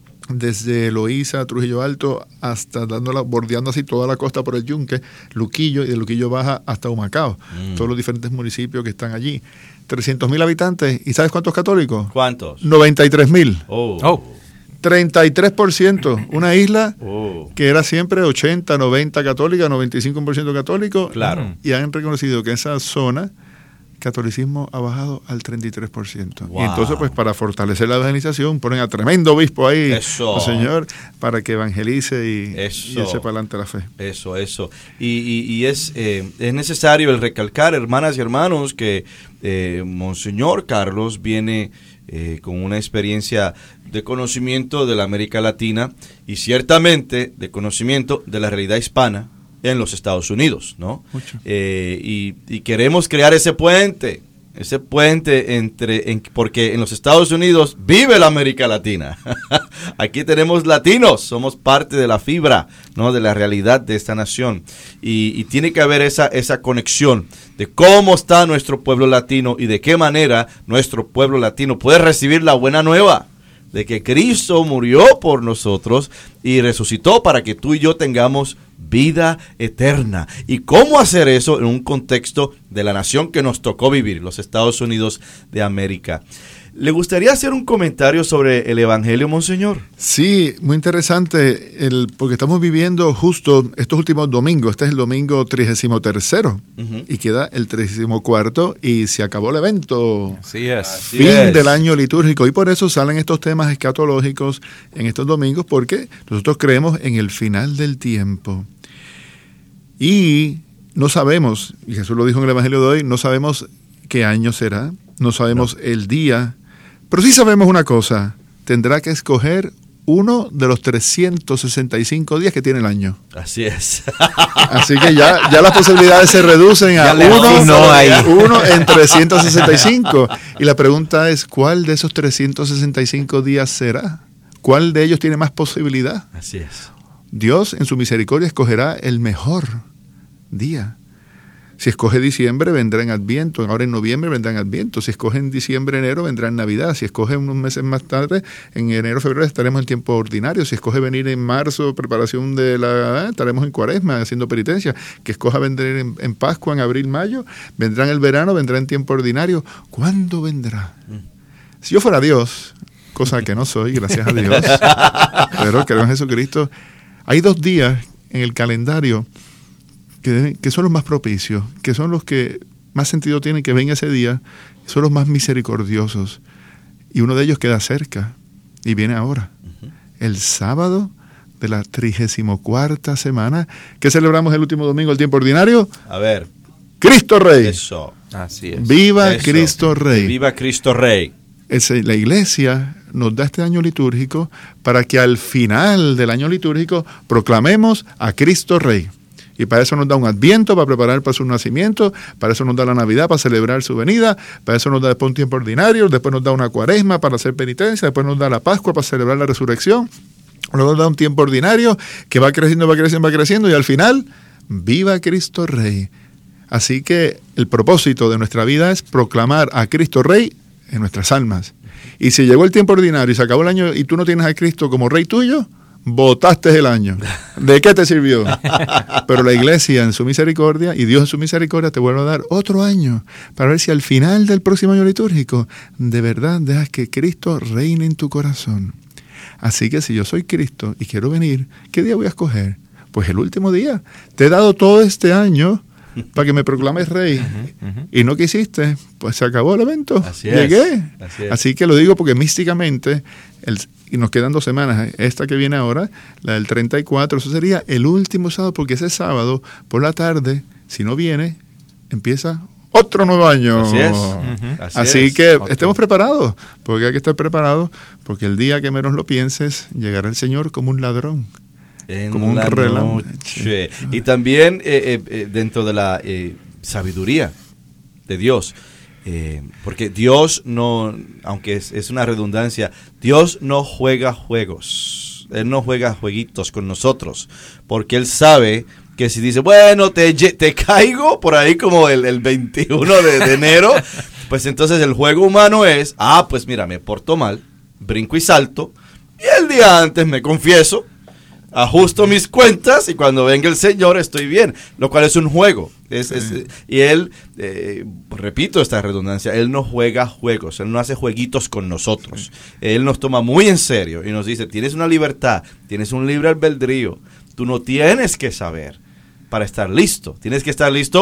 desde Loíza, Trujillo Alto, hasta dándola, bordeando así toda la costa por el Yunque, Luquillo, y de Luquillo baja hasta Humacao, mm. todos los diferentes municipios que están allí. trescientos mil habitantes, ¿y sabes cuántos católicos? ¿Cuántos? noventa y tres mil. Oh. oh. treinta y tres por ciento, una isla oh. que era siempre ochenta, noventa católica, noventa y cinco por ciento católico, claro. y han reconocido que esa zona catolicismo ha bajado al treinta y tres por ciento. Wow. Y entonces, pues para fortalecer la evangelización, ponen a tremendo obispo ahí, Eso. el Señor, para que evangelice y, Eso. y eche para adelante la fe. Eso, eso. Y, y, y es, eh, es necesario el recalcar, hermanas y hermanos, que eh, Monseñor Carlos viene eh, con una experiencia de conocimiento de la América Latina y ciertamente de conocimiento de la realidad hispana en los Estados Unidos, ¿no? Mucho. Eh, y, y queremos crear ese puente, ese puente entre, en, porque en los Estados Unidos vive la América Latina. Aquí tenemos latinos, somos parte de la fibra, ¿no? De la realidad de esta nación. Y, y tiene que haber esa, esa conexión de cómo está nuestro pueblo latino y de qué manera nuestro pueblo latino puede recibir la buena nueva de que Cristo murió por nosotros y resucitó para que tú y yo tengamos vida eterna. ¿Y cómo hacer eso en un contexto de la nación que nos tocó vivir, los Estados Unidos de América? ¿Le gustaría hacer un comentario sobre el Evangelio, Monseñor? Sí, muy interesante, el, porque estamos viviendo justo estos últimos domingos. Este es el domingo trigésimo tercero uh-huh. y queda el trigésimo cuarto y se acabó el evento. Así es. Así fin es. del año litúrgico. Y por eso salen estos temas escatológicos en estos domingos, porque nosotros creemos en el final del tiempo. Y no sabemos, y Jesús lo dijo en el Evangelio de hoy, no sabemos qué año será, no sabemos no. el día. Pero sí sabemos una cosa, tendrá que escoger uno de los trescientos sesenta y cinco días que tiene el año. Así es. Así que ya, ya las posibilidades se reducen a uno, no hay. uno en trescientos sesenta y cinco. Y la pregunta es, ¿cuál de esos trescientos sesenta y cinco días será? ¿Cuál de ellos tiene más posibilidad? Así es. Dios en su misericordia escogerá el mejor día. Si escoge diciembre, vendrá en Adviento. Ahora en noviembre vendrá en Adviento. Si escoge en diciembre, enero, vendrá en Navidad. Si escoge unos meses más tarde, en enero, febrero, estaremos en tiempo ordinario. Si escoge venir en marzo, preparación de la... estaremos en Cuaresma, haciendo penitencia. Que escoja venir en, en Pascua, en abril, mayo, vendrá en el verano, vendrá en tiempo ordinario. ¿Cuándo vendrá? Si yo fuera Dios, cosa que no soy, gracias a Dios, pero creo en Jesucristo, hay dos días en el calendario Que, que son los más propicios, que son los que más sentido tienen que venga ese día, son los más misericordiosos. Y uno de ellos queda cerca y viene ahora. Uh-huh. El sábado de la trigésimo cuarta semana. ¿Qué celebramos el último domingo del tiempo ordinario? A ver. Cristo Rey. Eso. Así es. Viva Eso. Cristo Rey. Viva Cristo Rey. Es, la iglesia nos da este año litúrgico para que al final del año litúrgico proclamemos a Cristo Rey. Y para eso nos da un Adviento, para preparar para su nacimiento, para eso nos da la Navidad, para celebrar su venida, para eso nos da después un tiempo ordinario, después nos da una Cuaresma para hacer penitencia, después nos da la Pascua para celebrar la resurrección, luego nos da un tiempo ordinario que va creciendo, va creciendo, va creciendo, y al final, viva Cristo Rey. Así que el propósito de nuestra vida es proclamar a Cristo Rey en nuestras almas. Y si llegó el tiempo ordinario y se acabó el año y tú no tienes a Cristo como Rey tuyo, botaste el año. ¿De qué te sirvió? Pero la iglesia en su misericordia y Dios en su misericordia te vuelve a dar otro año para ver si al final del próximo año litúrgico de verdad dejas que Cristo reine en tu corazón. Así que si yo soy Cristo y quiero venir, ¿qué día voy a escoger? Pues el último día. Te he dado todo este año para que me proclames rey. Uh-huh, uh-huh. Y no quisiste, pues se acabó el evento. Así es, Llegué. Así, es. Así que lo digo porque místicamente, el, y nos quedan dos semanas, esta que viene ahora, la del treinta y cuatro, eso sería el último sábado, porque ese sábado, por la tarde, si no viene, empieza otro nuevo año. Así es. Uh-huh. Así, Así es. que okay. estemos preparados, porque hay que estar preparados, porque el día que menos lo pienses, llegará el Señor como un ladrón. En como un reloj. Y también eh, eh, dentro de la eh, sabiduría de Dios, eh, porque Dios no, aunque es, es una redundancia, Dios no juega juegos, Él no juega jueguitos con nosotros, porque Él sabe que si dice, bueno, te, te caigo por ahí como el, el veintiuno de, de enero, pues entonces el juego humano es, ah, pues mira, me porto mal, brinco y salto, y el día antes me confieso, ajusto mis cuentas y cuando venga el Señor estoy bien, lo cual es un juego. Es, sí. es, y Él, eh, repito esta redundancia, Él no juega juegos, Él no hace jueguitos con nosotros. Sí. Él nos toma muy en serio y nos dice, tienes una libertad, tienes un libre albedrío, tú no tienes que saber para estar listo, tienes que estar listo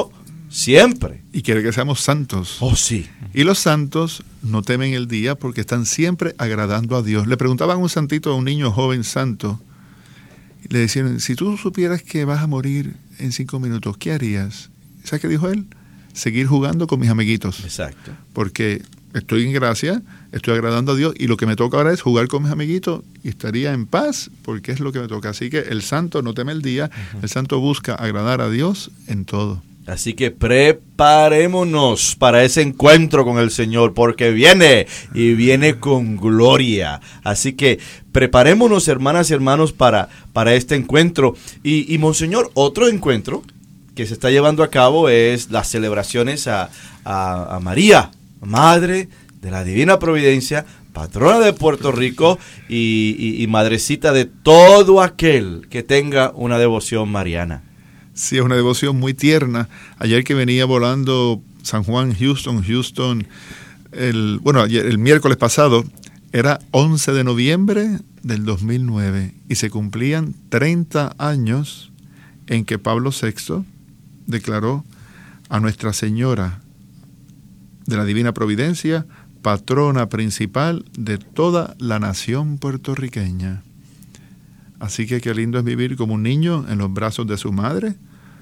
siempre. Y quiere que seamos santos. Oh, sí. Y los santos no temen el día porque están siempre agradando a Dios. Le preguntaban a un santito, a un niño joven santo, le decían, si tú supieras que vas a morir en cinco minutos, ¿qué harías? ¿Sabes qué dijo él? Seguir jugando con mis amiguitos. Exacto. Porque estoy en gracia, estoy agradando a Dios y lo que me toca ahora es jugar con mis amiguitos y estaría en paz porque es lo que me toca. Así que el santo no teme el día, uh-huh. El santo busca agradar a Dios en todo. Así que preparémonos para ese encuentro con el Señor, porque viene y viene con gloria. Así que preparémonos, hermanas y hermanos, para, para este encuentro. Y, y, Monseñor, otro encuentro que se está llevando a cabo es las celebraciones a, a, a María, Madre de la Divina Providencia, patrona de Puerto Rico y, y, y madrecita de todo aquel que tenga una devoción mariana. Sí, es una devoción muy tierna. Ayer que venía volando San Juan, Houston, Houston, el, bueno, ayer, el miércoles pasado, era once de noviembre del dos mil nueve y se cumplían treinta años en que Pablo sexto declaró a Nuestra Señora de la Divina Providencia patrona principal de toda la nación puertorriqueña. Así que qué lindo es vivir como un niño en los brazos de su madre.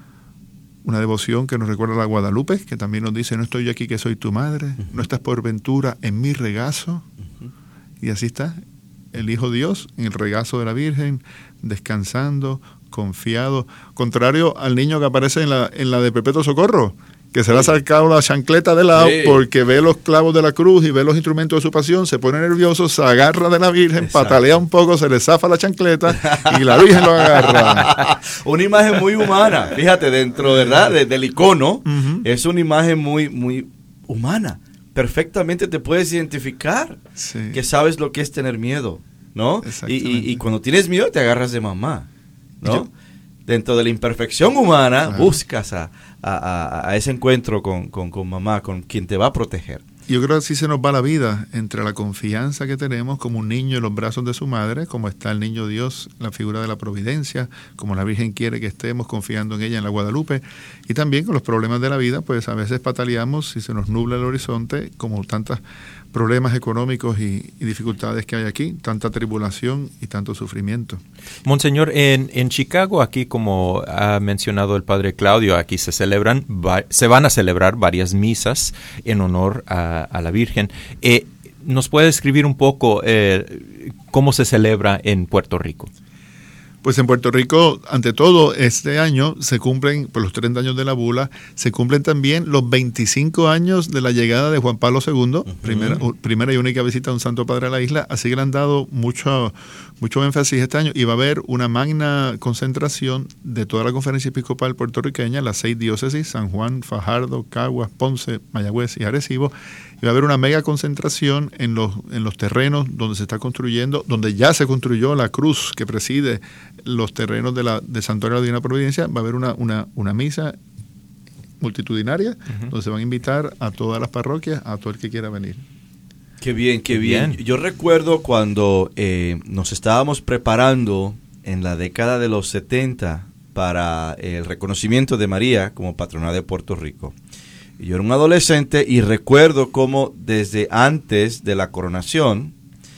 Una devoción que nos recuerda a la Guadalupe, que también nos dice, no estoy yo aquí que soy tu madre, uh-huh. No estás por ventura en mi regazo. Uh-huh. Y así está el Hijo Dios en el regazo de la Virgen, descansando, confiado. Contrario al niño que aparece en la, en la de Perpetuo Socorro, que se le ha sacado la chancleta de lado, sí, porque ve los clavos de la cruz y ve los instrumentos de su pasión, se pone nervioso, se agarra de la Virgen, exacto, patalea un poco, se le zafa la chancleta y la Virgen lo agarra. Una imagen muy humana, fíjate, dentro, ¿verdad?, de, del icono, uh-huh. Es una imagen muy, muy humana. Perfectamente te puedes identificar, sí, que sabes lo que es tener miedo, ¿no? Y, y, y cuando tienes miedo te agarras de mamá, ¿no? Yo, dentro de la imperfección humana, claro, buscas a, a, a, a ese encuentro con, con, con mamá, con quien te va a proteger. Yo creo que así se nos va la vida, entre la confianza que tenemos como un niño en los brazos de su madre, como está el niño Dios, la figura de la providencia, como la Virgen quiere que estemos confiando en ella en la Guadalupe, y también con los problemas de la vida, pues a veces pataleamos y se nos nubla el horizonte, como tantos problemas económicos y, y dificultades que hay aquí, tanta tribulación y tanto sufrimiento. Monseñor, en, en Chicago, aquí como ha mencionado el padre Claudio, aquí se celebran, se van a celebrar varias misas en honor a, a la Virgen. Eh, ¿Nos puede describir un poco eh, cómo se celebra en Puerto Rico? Pues en Puerto Rico, ante todo, este año se cumplen, por los treinta años de la bula, se cumplen también los veinticinco años de la llegada de Juan Pablo segundo, uh-huh. primera, primera y única visita de un Santo Padre a la isla, así que le han dado mucho, mucho énfasis este año y va a haber una magna concentración de toda la Conferencia Episcopal puertorriqueña, las seis diócesis, San Juan, Fajardo, Caguas, Ponce, Mayagüez y Arecibo, y va a haber una mega concentración en los, en los terrenos donde se está construyendo, donde ya se construyó la cruz que preside los terrenos de la de Santuario de la Divina Providencia. Va a haber una, una, una misa multitudinaria, uh-huh. donde se van a invitar a todas las parroquias, a todo el que quiera venir. Qué bien, qué bien. bien. Yo recuerdo cuando eh, nos estábamos preparando en la década de los setenta para el reconocimiento de María como patrona de Puerto Rico. Yo era un adolescente y recuerdo cómo desde antes de la coronación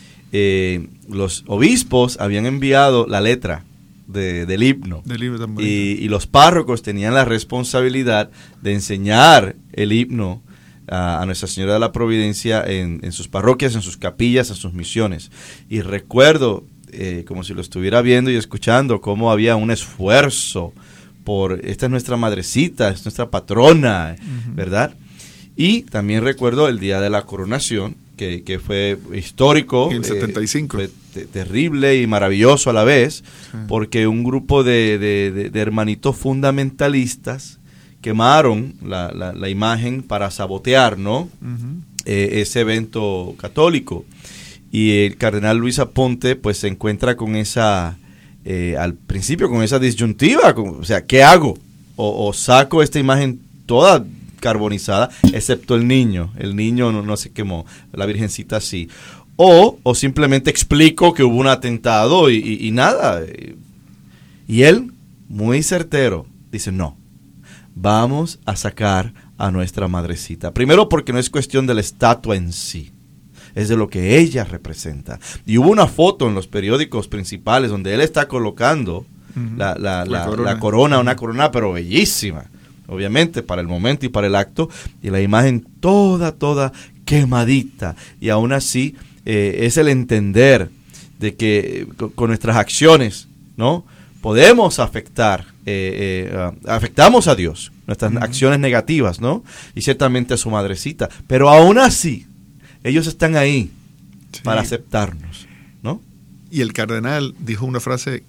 eh, los obispos habían enviado la letra de, del himno, del himno tan y, y los párrocos tenían la responsabilidad de enseñar el himno a, a Nuestra Señora de la Providencia en, en sus parroquias, en sus capillas, en sus misiones. Y recuerdo, eh, como si lo estuviera viendo y escuchando, cómo había un esfuerzo por, esta es nuestra madrecita, es nuestra patrona, uh-huh. ¿verdad? Y también recuerdo el día de la coronación, que, que fue histórico, en el setenta y cinco. Eh, fue te, terrible y maravilloso a la vez, sí. porque un grupo de, de, de, de hermanitos fundamentalistas quemaron la, la, la imagen para sabotear, ¿no? Uh-huh. eh, ese evento católico. Y el cardenal Luis Aponte pues se encuentra con esa... Eh, al principio con esa disyuntiva, con, o sea, ¿qué hago? O, o saco esta imagen toda carbonizada, excepto el niño, el niño no, no se quemó, la Virgencita sí, o, o simplemente explico que hubo un atentado y, y, y nada, y él, muy certero, dice no, vamos a sacar a nuestra madrecita. Primero porque no es cuestión de la estatua en sí, es de lo que ella representa. Y hubo una foto en los periódicos principales donde él está colocando uh-huh. la, la, la, la, corona. la corona, una corona pero bellísima, obviamente para el momento y para el acto, y la imagen toda, toda quemadita. Y aún así eh, es el entender de que con, con nuestras acciones, ¿no?, podemos afectar, eh, eh, uh, afectamos a Dios, nuestras uh-huh. acciones negativas, ¿no? Y ciertamente a su madrecita. Pero aún así, ellos están ahí sí. para aceptarnos, ¿no? Y el cardenal dijo una frase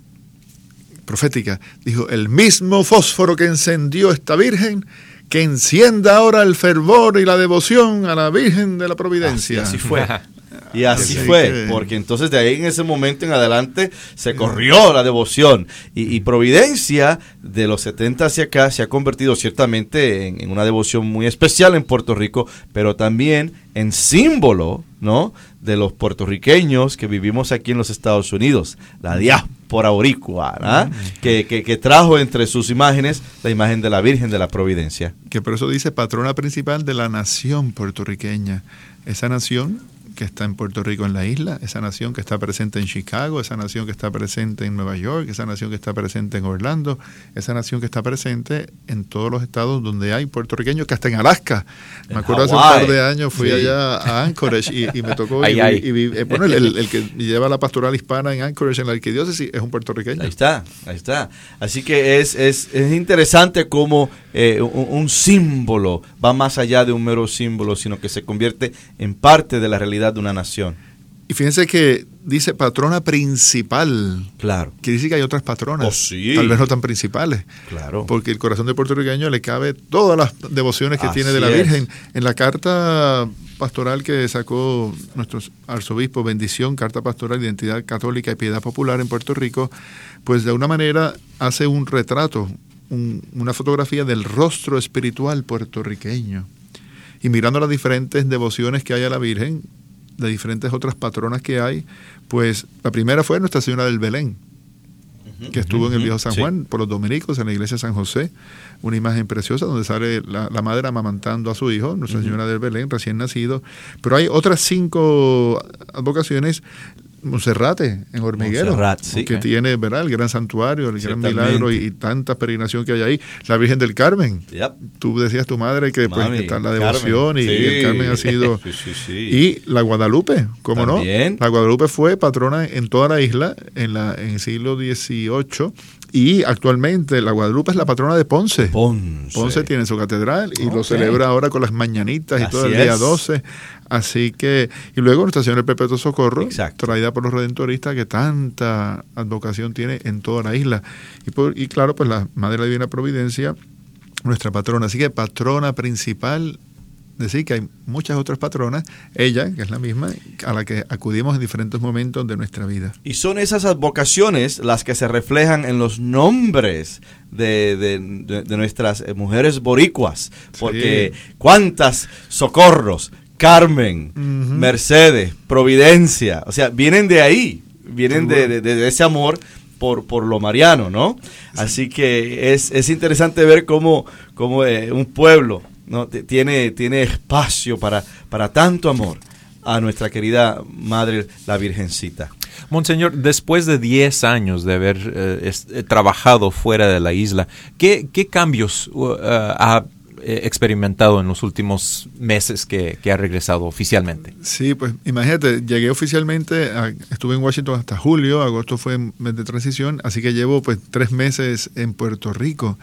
profética, dijo, el mismo fósforo que encendió esta Virgen, que encienda ahora el fervor y la devoción a la Virgen de la Providencia. Así, así fue. Y así sí, fue, que... porque entonces de ahí en ese momento en adelante se corrió la devoción. Y, y Providencia, de los setenta hacia acá, se ha convertido ciertamente en, en una devoción muy especial en Puerto Rico, pero también en símbolo, ¿no?, de los puertorriqueños que vivimos aquí en los Estados Unidos, la diáspora boricua, ¿no? mm. que, que, que trajo entre sus imágenes la imagen de la Virgen de la Providencia. Que por eso dice patrona principal de la nación puertorriqueña. Esa nación que está en Puerto Rico, en la isla, esa nación que está presente en Chicago, esa nación que está presente en Nueva York, esa nación que está presente en Orlando, esa nación que está presente en todos los estados donde hay puertorriqueños, que hasta en Alaska. Me acuerdo hace un par de años fui sí. allá a Anchorage y, y me tocó, ay, y, ay. y, y, y bueno, el, el, el que lleva la pastoral hispana en Anchorage, en la arquidiócesis, es un puertorriqueño. Ahí está, ahí está. Así que es, es, es interesante cómo eh, un, un símbolo va más allá de un mero símbolo, sino que se convierte en parte de la realidad de una nación. Y fíjense que dice patrona principal. Claro. Quiere decir que hay otras patronas. Oh, sí. Tal vez no tan principales. Claro. Porque el corazón del puertorriqueño le cabe todas las devociones que Así tiene de la Virgen. Es. En la carta pastoral que sacó nuestro arzobispo, bendición, carta pastoral, identidad católica y piedad popular en Puerto Rico, pues de una manera hace un retrato, un, una fotografía del rostro espiritual puertorriqueño. Y mirando las diferentes devociones que hay a la Virgen, de diferentes otras patronas que hay, pues la primera fue Nuestra Señora del Belén, uh-huh, que estuvo uh-huh, en el Viejo San sí. Juan, por los dominicos, en la iglesia de San José, una imagen preciosa donde sale la, la madre amamantando a su hijo, Nuestra uh-huh. Señora del Belén, recién nacido. Pero hay otras cinco advocaciones. Monserrate, en Hormiguero, Montserrat, sí, que okay. tiene, ¿verdad?, el gran santuario, el gran milagro y, y tanta peregrinación que hay ahí. La Virgen del Carmen. Yep. Tú decías tu madre que Mami, pues está la devoción y, sí. y el Carmen ha sido... sí, sí, sí. Y la Guadalupe, ¿cómo ¿También? no? La Guadalupe fue patrona en toda la isla en, la, en el siglo dieciocho y actualmente la Guadalupe es la patrona de Ponce. Ponce. Ponce tiene su catedral y okay. lo celebra ahora con las mañanitas y Así todo el día es. doce. Así que, y luego Nuestra Señora del Perpetuo Socorro, Exacto. traída por los redentoristas, que tanta advocación tiene en toda la isla. Y, por, y claro, pues la Madre de la Divina Providencia, nuestra patrona. Así que patrona principal, decir que hay muchas otras patronas, ella, que es la misma, a la que acudimos en diferentes momentos de nuestra vida. Y son esas advocaciones las que se reflejan en los nombres de, de, de, de nuestras mujeres boricuas, porque sí. cuántas socorros, Carmen, uh-huh. Mercedes, Providencia, o sea, vienen de ahí, vienen de, de, de ese amor por, por lo mariano, ¿no? Sí. Así que es, es interesante ver cómo, cómo eh, un pueblo, ¿no?, tiene, tiene espacio para, para tanto amor a nuestra querida Madre, la Virgencita. Monseñor, después de diez años de haber eh, es, eh, trabajado fuera de la isla, ¿qué, qué cambios uh, ha experimentado en los últimos meses que, que ha regresado oficialmente? Sí, pues imagínate, llegué oficialmente, a, estuve en Washington hasta julio, agosto fue mes de transición, así que llevo pues tres meses en Puerto Rico.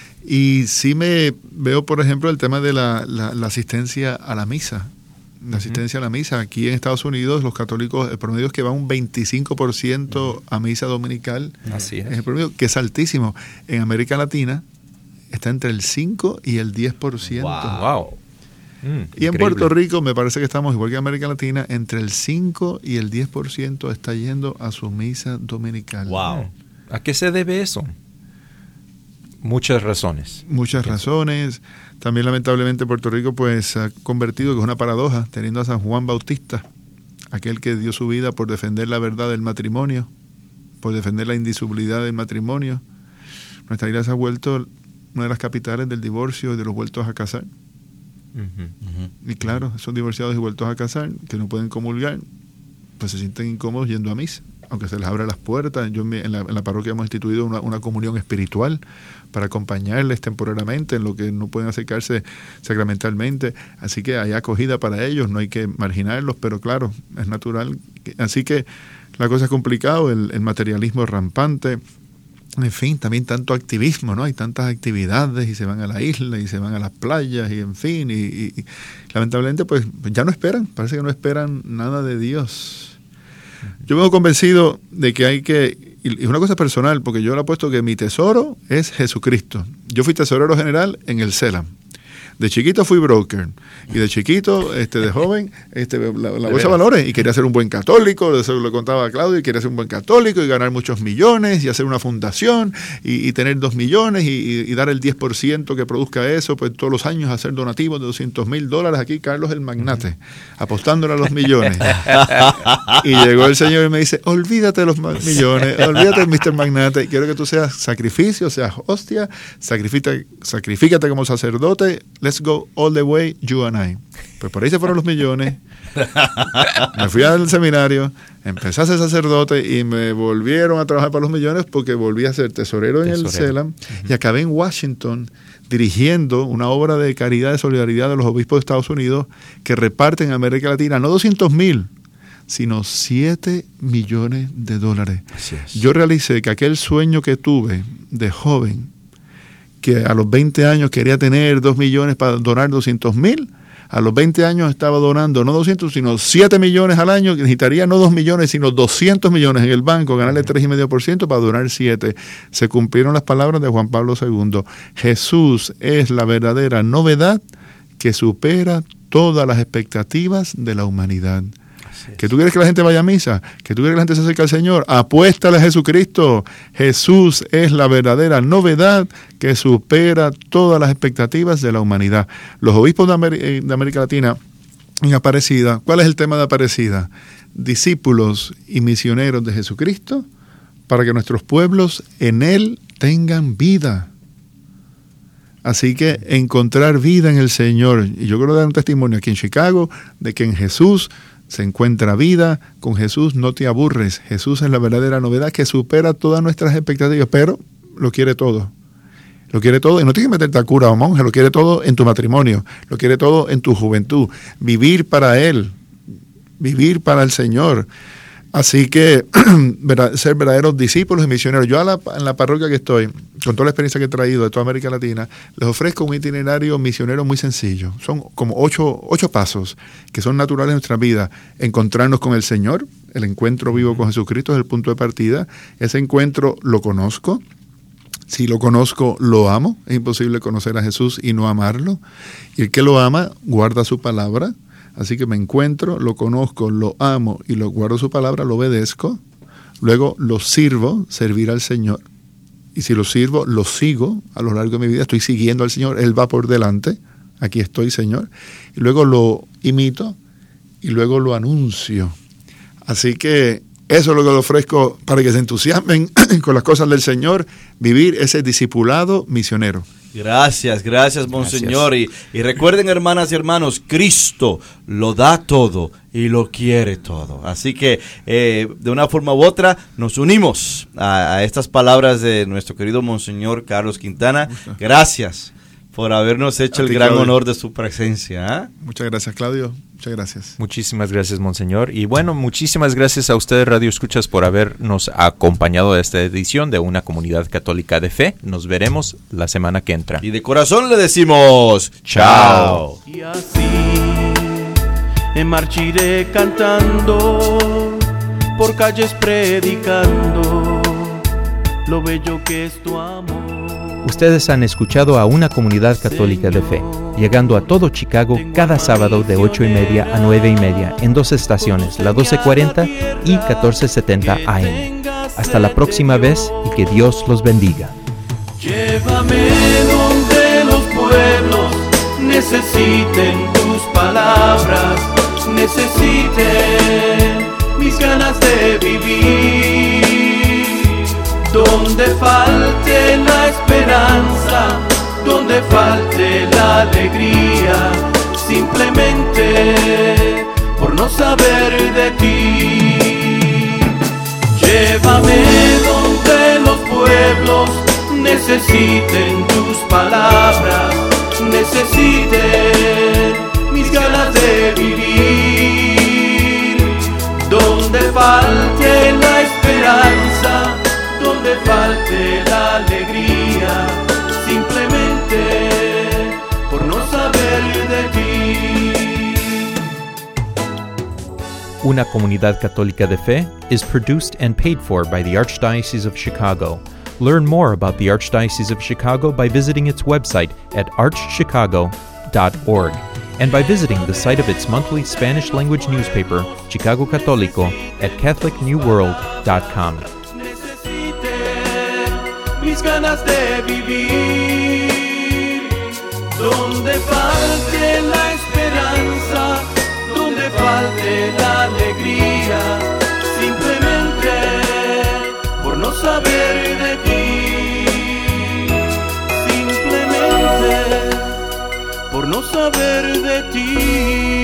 Y sí me veo, por ejemplo, el tema de la, la, la asistencia a la misa. La asistencia uh-huh. a la misa. Aquí en Estados Unidos, los católicos, el promedio es que va un veinticinco por ciento uh-huh. a misa dominical. Así es. Es el promedio, que es altísimo. En América Latina está entre el cinco y el diez por ciento. Wow. wow. Mm, y en increíble. Puerto Rico me parece que estamos igual que en América Latina, entre el cinco y el diez por ciento está yendo a su misa dominical. Wow. ¿A qué se debe eso? Muchas razones. Muchas razones. También lamentablemente Puerto Rico pues se ha convertido, que es una paradoja, teniendo a San Juan Bautista, aquel que dio su vida por defender la verdad del matrimonio, por defender la indisolubilidad del matrimonio. Nuestra iglesia se ha vuelto una de las capitales del divorcio y de los vueltos a casar. Ujú. Ujú. Y claro, esos divorciados y vueltos a casar, que no pueden comulgar, pues se sienten incómodos yendo a misa, aunque se les abra las puertas. Yo en, mi, en, la, en la parroquia hemos instituido una, una comunión espiritual para acompañarles temporariamente en lo que no pueden acercarse sacramentalmente. Así que hay acogida para ellos, no hay que marginarlos, pero claro, es natural. Así que la cosa es complicada, el, el materialismo rampante. En fin, también tanto activismo, ¿no? Hay tantas actividades y se van a la isla y se van a las playas y en fin, y, y, y lamentablemente pues ya no esperan, parece que no esperan nada de Dios. Yo vengo convencido de que hay que, y es una cosa personal, porque yo le apuesto que mi tesoro es Jesucristo. Yo fui tesorero general en el CELAM. De chiquito fui broker y de chiquito, este, de joven, este, la, la bolsa de valores, y quería ser un buen católico, eso lo contaba Claudio, y quería ser un buen católico y ganar muchos millones y hacer una fundación y, y tener dos millones y, y, y dar el diez por ciento que produzca eso, pues todos los años hacer donativos de doscientos mil dólares. Aquí Carlos el magnate, apostándole a los millones. Y llegó el Señor y me dice, olvídate de los millones, olvídate del mister Magnate, quiero que tú seas sacrificio, seas hostia, sacrifícate, sacrifícate como sacerdote. Let's go all the way, you and I. Pues por ahí se fueron los millones. Me fui al seminario, empecé a ser sacerdote y me volvieron a trabajar para los millones porque volví a ser tesorero en tesorero. el CELAM. Uh-huh. Y acabé en Washington dirigiendo una obra de caridad, de solidaridad de los obispos de Estados Unidos que reparten en América Latina no doscientos mil, sino siete millones de dólares. Yo realicé que aquel sueño que tuve de joven, que a los veinte años quería tener dos millones para donar doscientos mil, a los veinte años estaba donando no doscientos, sino siete millones al año, que necesitaría no dos millones, sino doscientos millones en el banco, ganarle tres coma cinco por ciento para donar siete. Se cumplieron las palabras de Juan Pablo segundo. Jesús es la verdadera novedad que supera todas las expectativas de la humanidad. ¿Que tú quieres que la gente vaya a misa? ¿Que tú quieres que la gente se acerque al Señor? Apuéstale a Jesucristo. Jesús es la verdadera novedad que supera todas las expectativas de la humanidad. Los obispos de, Ameri- de América Latina en Aparecida, ¿cuál es el tema de Aparecida? Discípulos y misioneros de Jesucristo para que nuestros pueblos en Él tengan vida. Así que encontrar vida en el Señor. Y yo quiero dar un testimonio aquí en Chicago de que en Jesús se encuentra vida. Con Jesús no te aburres. Jesús es la verdadera novedad que supera todas nuestras expectativas, pero lo quiere todo. Lo quiere todo y no tienes que meterte a cura o monje, lo quiere todo en tu matrimonio, lo quiere todo en tu juventud. Vivir para Él, vivir para el Señor. Así que ser verdaderos discípulos y misioneros. Yo a la, en la parroquia que estoy, con toda la experiencia que he traído de toda América Latina, les ofrezco un itinerario misionero muy sencillo. Son como ocho, ocho pasos que son naturales en nuestra vida. Encontrarnos con el Señor, el encuentro vivo con Jesucristo es el punto de partida. Ese encuentro lo conozco. Si lo conozco, lo amo. Es imposible conocer a Jesús y no amarlo. Y el que lo ama, guarda su palabra. Así que me encuentro, lo conozco, lo amo y lo guardo su palabra, lo obedezco. Luego lo sirvo, servir al Señor. Y si lo sirvo, lo sigo a lo largo de mi vida. Estoy siguiendo al Señor, Él va por delante. Aquí estoy, Señor. Y luego lo imito y luego lo anuncio. Así que eso es lo que le ofrezco para que se entusiasmen con las cosas del Señor, vivir ese discipulado misionero. Gracias, gracias, Monseñor. Y, y recuerden, hermanas y hermanos, Cristo lo da todo y lo quiere todo. Así que, eh, de una forma u otra, nos unimos a, a estas palabras de nuestro querido Monseñor Carlos Quintana. Gracias por habernos hecho el gran Claudio. honor de su presencia. ¿eh? Muchas gracias, Claudio. Muchas gracias. Muchísimas gracias, Monseñor. Y bueno, muchísimas gracias a ustedes, Radio Escuchas, por habernos acompañado a esta edición de Una Comunidad Católica de Fe. Nos veremos la semana que entra. Y de corazón le decimos chao. Y así me marchiré cantando, por calles predicando lo bello que es tu amor. Ustedes han escuchado a Una Comunidad Católica de Fe, llegando a todo Chicago cada sábado de ocho y media a nueve y media en dos estaciones, la doce cuarenta y catorce setenta A M. Hasta la próxima vez y que Dios los bendiga. Llévame donde los pueblos necesiten tus palabras, necesiten mis ganas de vivir. Donde falte la esperanza, donde falte la alegría, simplemente por no saber de ti. Llévame donde los pueblos necesiten tus palabras, necesiten mis ganas de vivir. Donde falte la esperanza, donde falte la alegría, simplemente por no saber de ti. Una Comunidad Católica de Fe is produced and paid for by the Archdiocese of Chicago. Learn more about the Archdiocese of Chicago by visiting its website at arch chicago dot org and by visiting the site of its monthly Spanish-language newspaper, Chicago Católico, at catholic new world dot com. Mis ganas de vivir, donde falte la esperanza, donde falte la alegría, simplemente por no saber de ti, simplemente por no saber de ti.